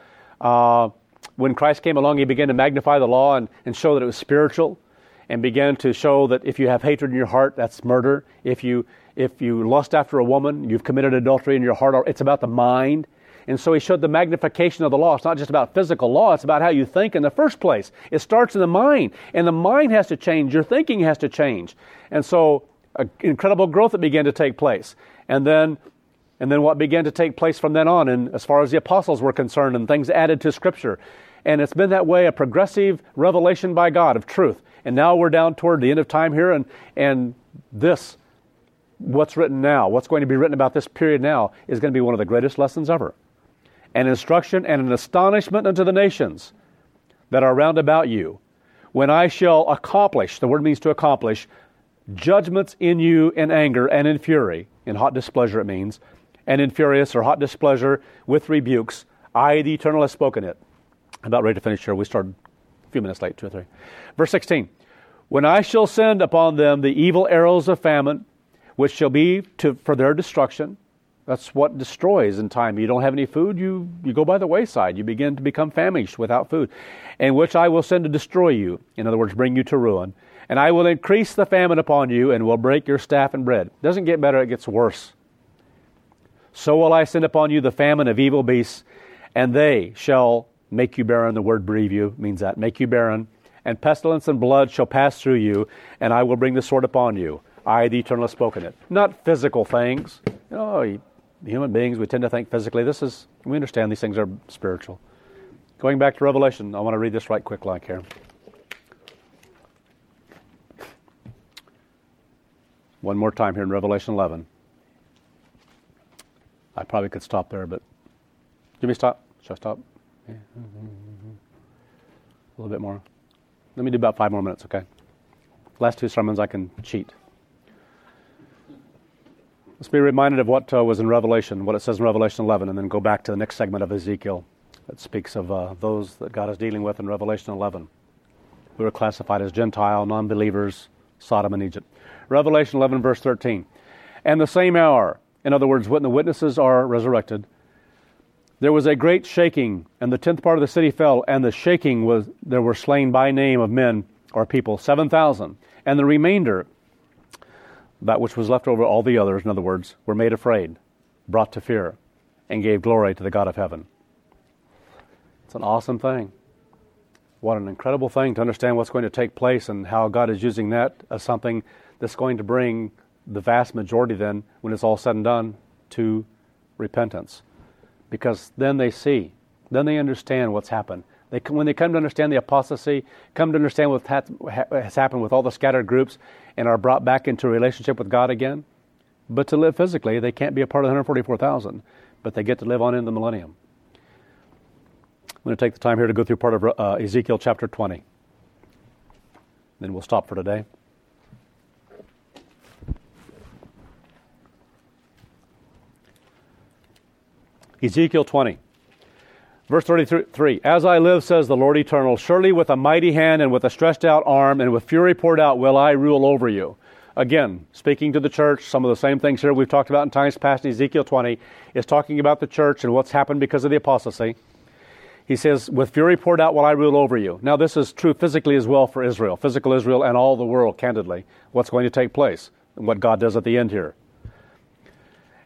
When Christ came along, he began to magnify the law and show that it was spiritual, and began to show that if you have hatred in your heart, that's murder. If you lust after a woman, you've committed adultery in your heart. It's about the mind. And so he showed the magnification of the law. It's not just about physical law. It's about how you think in the first place. It starts in the mind. And the mind has to change. Your thinking has to change. And so incredible growth that began to take place. And then what began to take place from then on, and as far as the apostles were concerned, and things added to Scripture. And it's been that way, a progressive revelation by God of truth. And now we're down toward the end of time here, and this, what's written now, what's going to be written about this period now, is going to be one of the greatest lessons ever. An instruction and an astonishment unto the nations that are round about you, when I shall accomplish, the word means to accomplish, judgments in you in anger and in fury, in hot displeasure it means, and in furious or hot displeasure with rebukes, I, the Eternal, have spoken it. I'm about ready to finish here. We started a few minutes late, 2 or 3. Verse 16, when I shall send upon them the evil arrows of famine, which shall be for their destruction. That's what destroys in time. You don't have any food, you go by the wayside. You begin to become famished without food. And which I will send to destroy you, in other words, bring you to ruin. And I will increase the famine upon you, and will break your staff and bread. It doesn't get better, it gets worse. So will I send upon you the famine of evil beasts, and they shall make you barren. The word bereave you means that, make you barren. And pestilence and blood shall pass through you, and I will bring the sword upon you. I, the Eternal, have spoken it. Not physical things. Human beings, we tend to think physically. We understand these things are spiritual. Going back to Revelation, I want to read this right quick like here. One more time here in Revelation 11. I probably could stop there, but give me stop. Should I stop? Yeah. A little bit more. Let me do about 5 more minutes, okay? Last 2 sermons I can cheat. Let's be reminded of what was in Revelation, what it says in Revelation 11, and then go back to the next segment of Ezekiel that speaks of those that God is dealing with in Revelation 11, who are classified as Gentile, non-believers, Sodom and Egypt. Revelation 11, verse 13. And the same hour, in other words, when the witnesses are resurrected, there was a great shaking, and the 10th part of the city fell, and the shaking was, there were slain by name of men or people, 7,000. And the remainder, that which was left over, all the others, in other words, were made afraid, brought to fear, and gave glory to the God of heaven. It's an awesome thing. What an incredible thing to understand what's going to take place and how God is using that as something that's going to bring the vast majority then, when it's all said and done, to repentance. Because then they see, then they understand what's happened. When they come to understand the apostasy, come to understand what has happened with all the scattered groups and are brought back into a relationship with God again. But to live physically, they can't be a part of the 144,000, but they get to live on in the millennium. I'm going to take the time here to go through part of Ezekiel chapter 20. Then we'll stop for today. Ezekiel 20. Verse 33, as I live, says the Lord Eternal, surely with a mighty hand and with a stretched out arm and with fury poured out will I rule over you. Again, speaking to the church, some of the same things here we've talked about in times past. Ezekiel 20 is talking about the church and what's happened because of the apostasy. He says, with fury poured out will I rule over you. Now this is true physically as well for Israel, physical Israel and all the world, candidly, what's going to take place and what God does at the end here.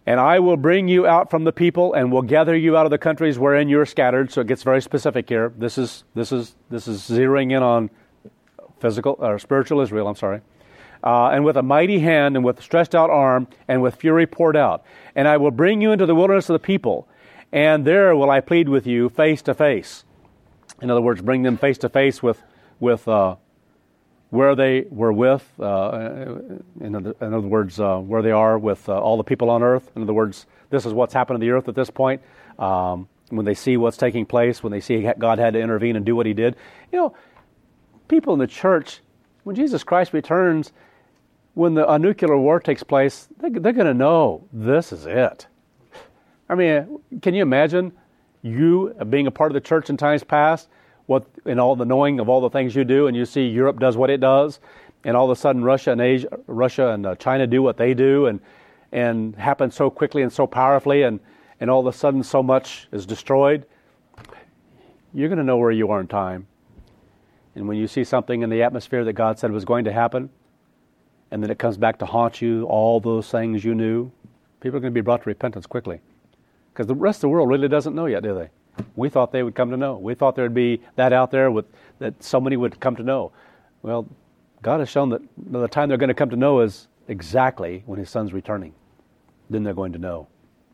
And I will bring you out from the people and will gather you out of the countries wherein you are scattered. So it gets very specific here. This is zeroing in on physical or spiritual Israel. I'm sorry. And with a mighty hand and with stretched out arm and with fury poured out. And I will bring you into the wilderness of the people, and there will I plead with you face to face. In other words, bring them face to face with where they were with. In other words, where they are with all the people on earth. In other words, this is what's happened to the earth at this point. When they see what's taking place, when they see God had to intervene and do what He did, people in the church, when Jesus Christ returns, when a nuclear war takes place, they're going to know this is it. I mean, can you imagine you being a part of the church in times past, in all the knowing of all the things you do, and you see Europe does what it does, and all of a sudden Russia and China do what they do, and happen so quickly and so powerfully, and all of a sudden so much is destroyed? You're going to know where you are in time. And when you see something in the atmosphere that God said was going to happen, and then it comes back to haunt you, all those things you knew, people are going to be brought to repentance quickly. Because the rest of the world really doesn't know yet, do they? We thought they would come to know. We thought there would be that out there that somebody would come to know. Well, God has shown that the time they're going to come to know is exactly when His Son's returning. Then they're going to know.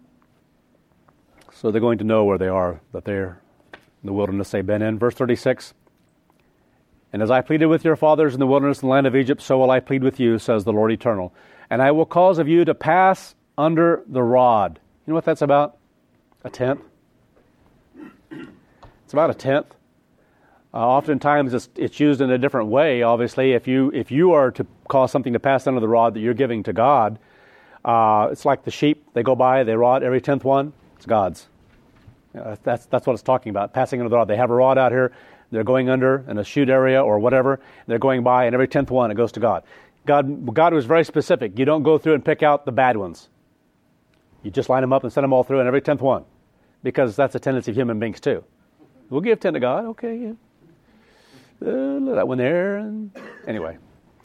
So they're going to know where they are, that they're in the wilderness they've been in. Verse 36, and as I pleaded with your fathers in the wilderness in the land of Egypt, so will I plead with you, says the Lord Eternal. And I will cause of you to pass under the rod. You know what that's about? A tenth. It's about a tenth. Oftentimes it's used in a different way. Obviously, if you are to cause something to pass under the rod that you're giving to God, it's like the sheep. They go by, they rod every 10th one. It's God's. That's what it's talking about. Passing under the rod. They have a rod out here. They're going under in a chute area or whatever. They're going by, and every 10th one it goes to God. God was very specific. You don't go through and pick out the bad ones. You just line them up and send them all through, and every 10th one, because that's a tendency of human beings too. We'll give 10 to God. Okay, yeah. That one there. And anyway.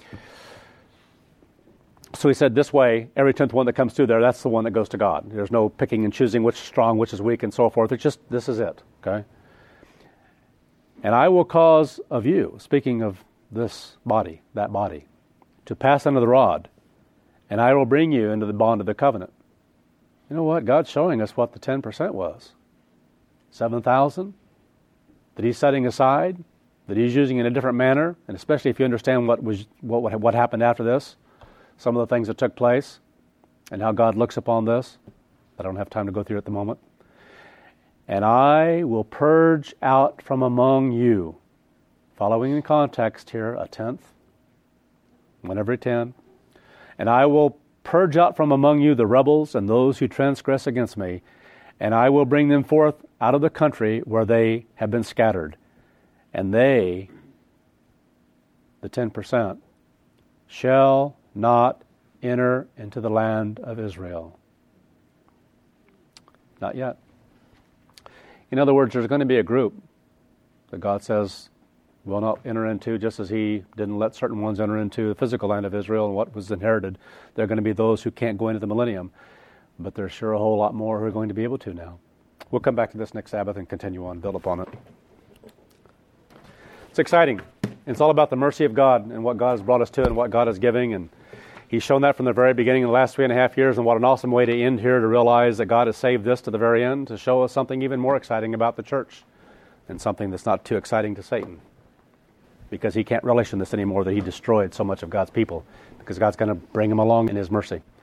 So He said this way, every 10th one that comes through there, that's the one that goes to God. There's no picking and choosing which is strong, which is weak, and so forth. It's just, this is it. Okay? And I will cause of you, speaking of this body, that body, to pass under the rod, and I will bring you into the bond of the covenant. You know what? God's showing us what the 10% was. 7,000 that He's setting aside, that He's using in a different manner, and especially if you understand what happened after this, some of the things that took place, and how God looks upon this. I don't have time to go through at the moment. And I will purge out from among you, following the context here, a tenth, 1 every 10. And I will purge out from among you the rebels and those who transgress against me, and I will bring them forth out of the country where they have been scattered. And they, the 10%, shall not enter into the land of Israel. Not yet. In other words, there's going to be a group that God says will not enter into, just as He didn't let certain ones enter into the physical land of Israel and what was inherited. There are going to be those who can't go into the millennium, but there's sure a whole lot more who are going to be able to now. We'll come back to this next Sabbath and continue on, build upon it. It's exciting. It's all about the mercy of God and what God has brought us to and what God is giving, and He's shown that from the very beginning in the last 3.5 years, and what an awesome way to end here, to realize that God has saved this to the very end to show us something even more exciting about the church, and something that's not too exciting to Satan, because he can't relish in this anymore, that he destroyed so much of God's people, because God's going to bring him along in His mercy.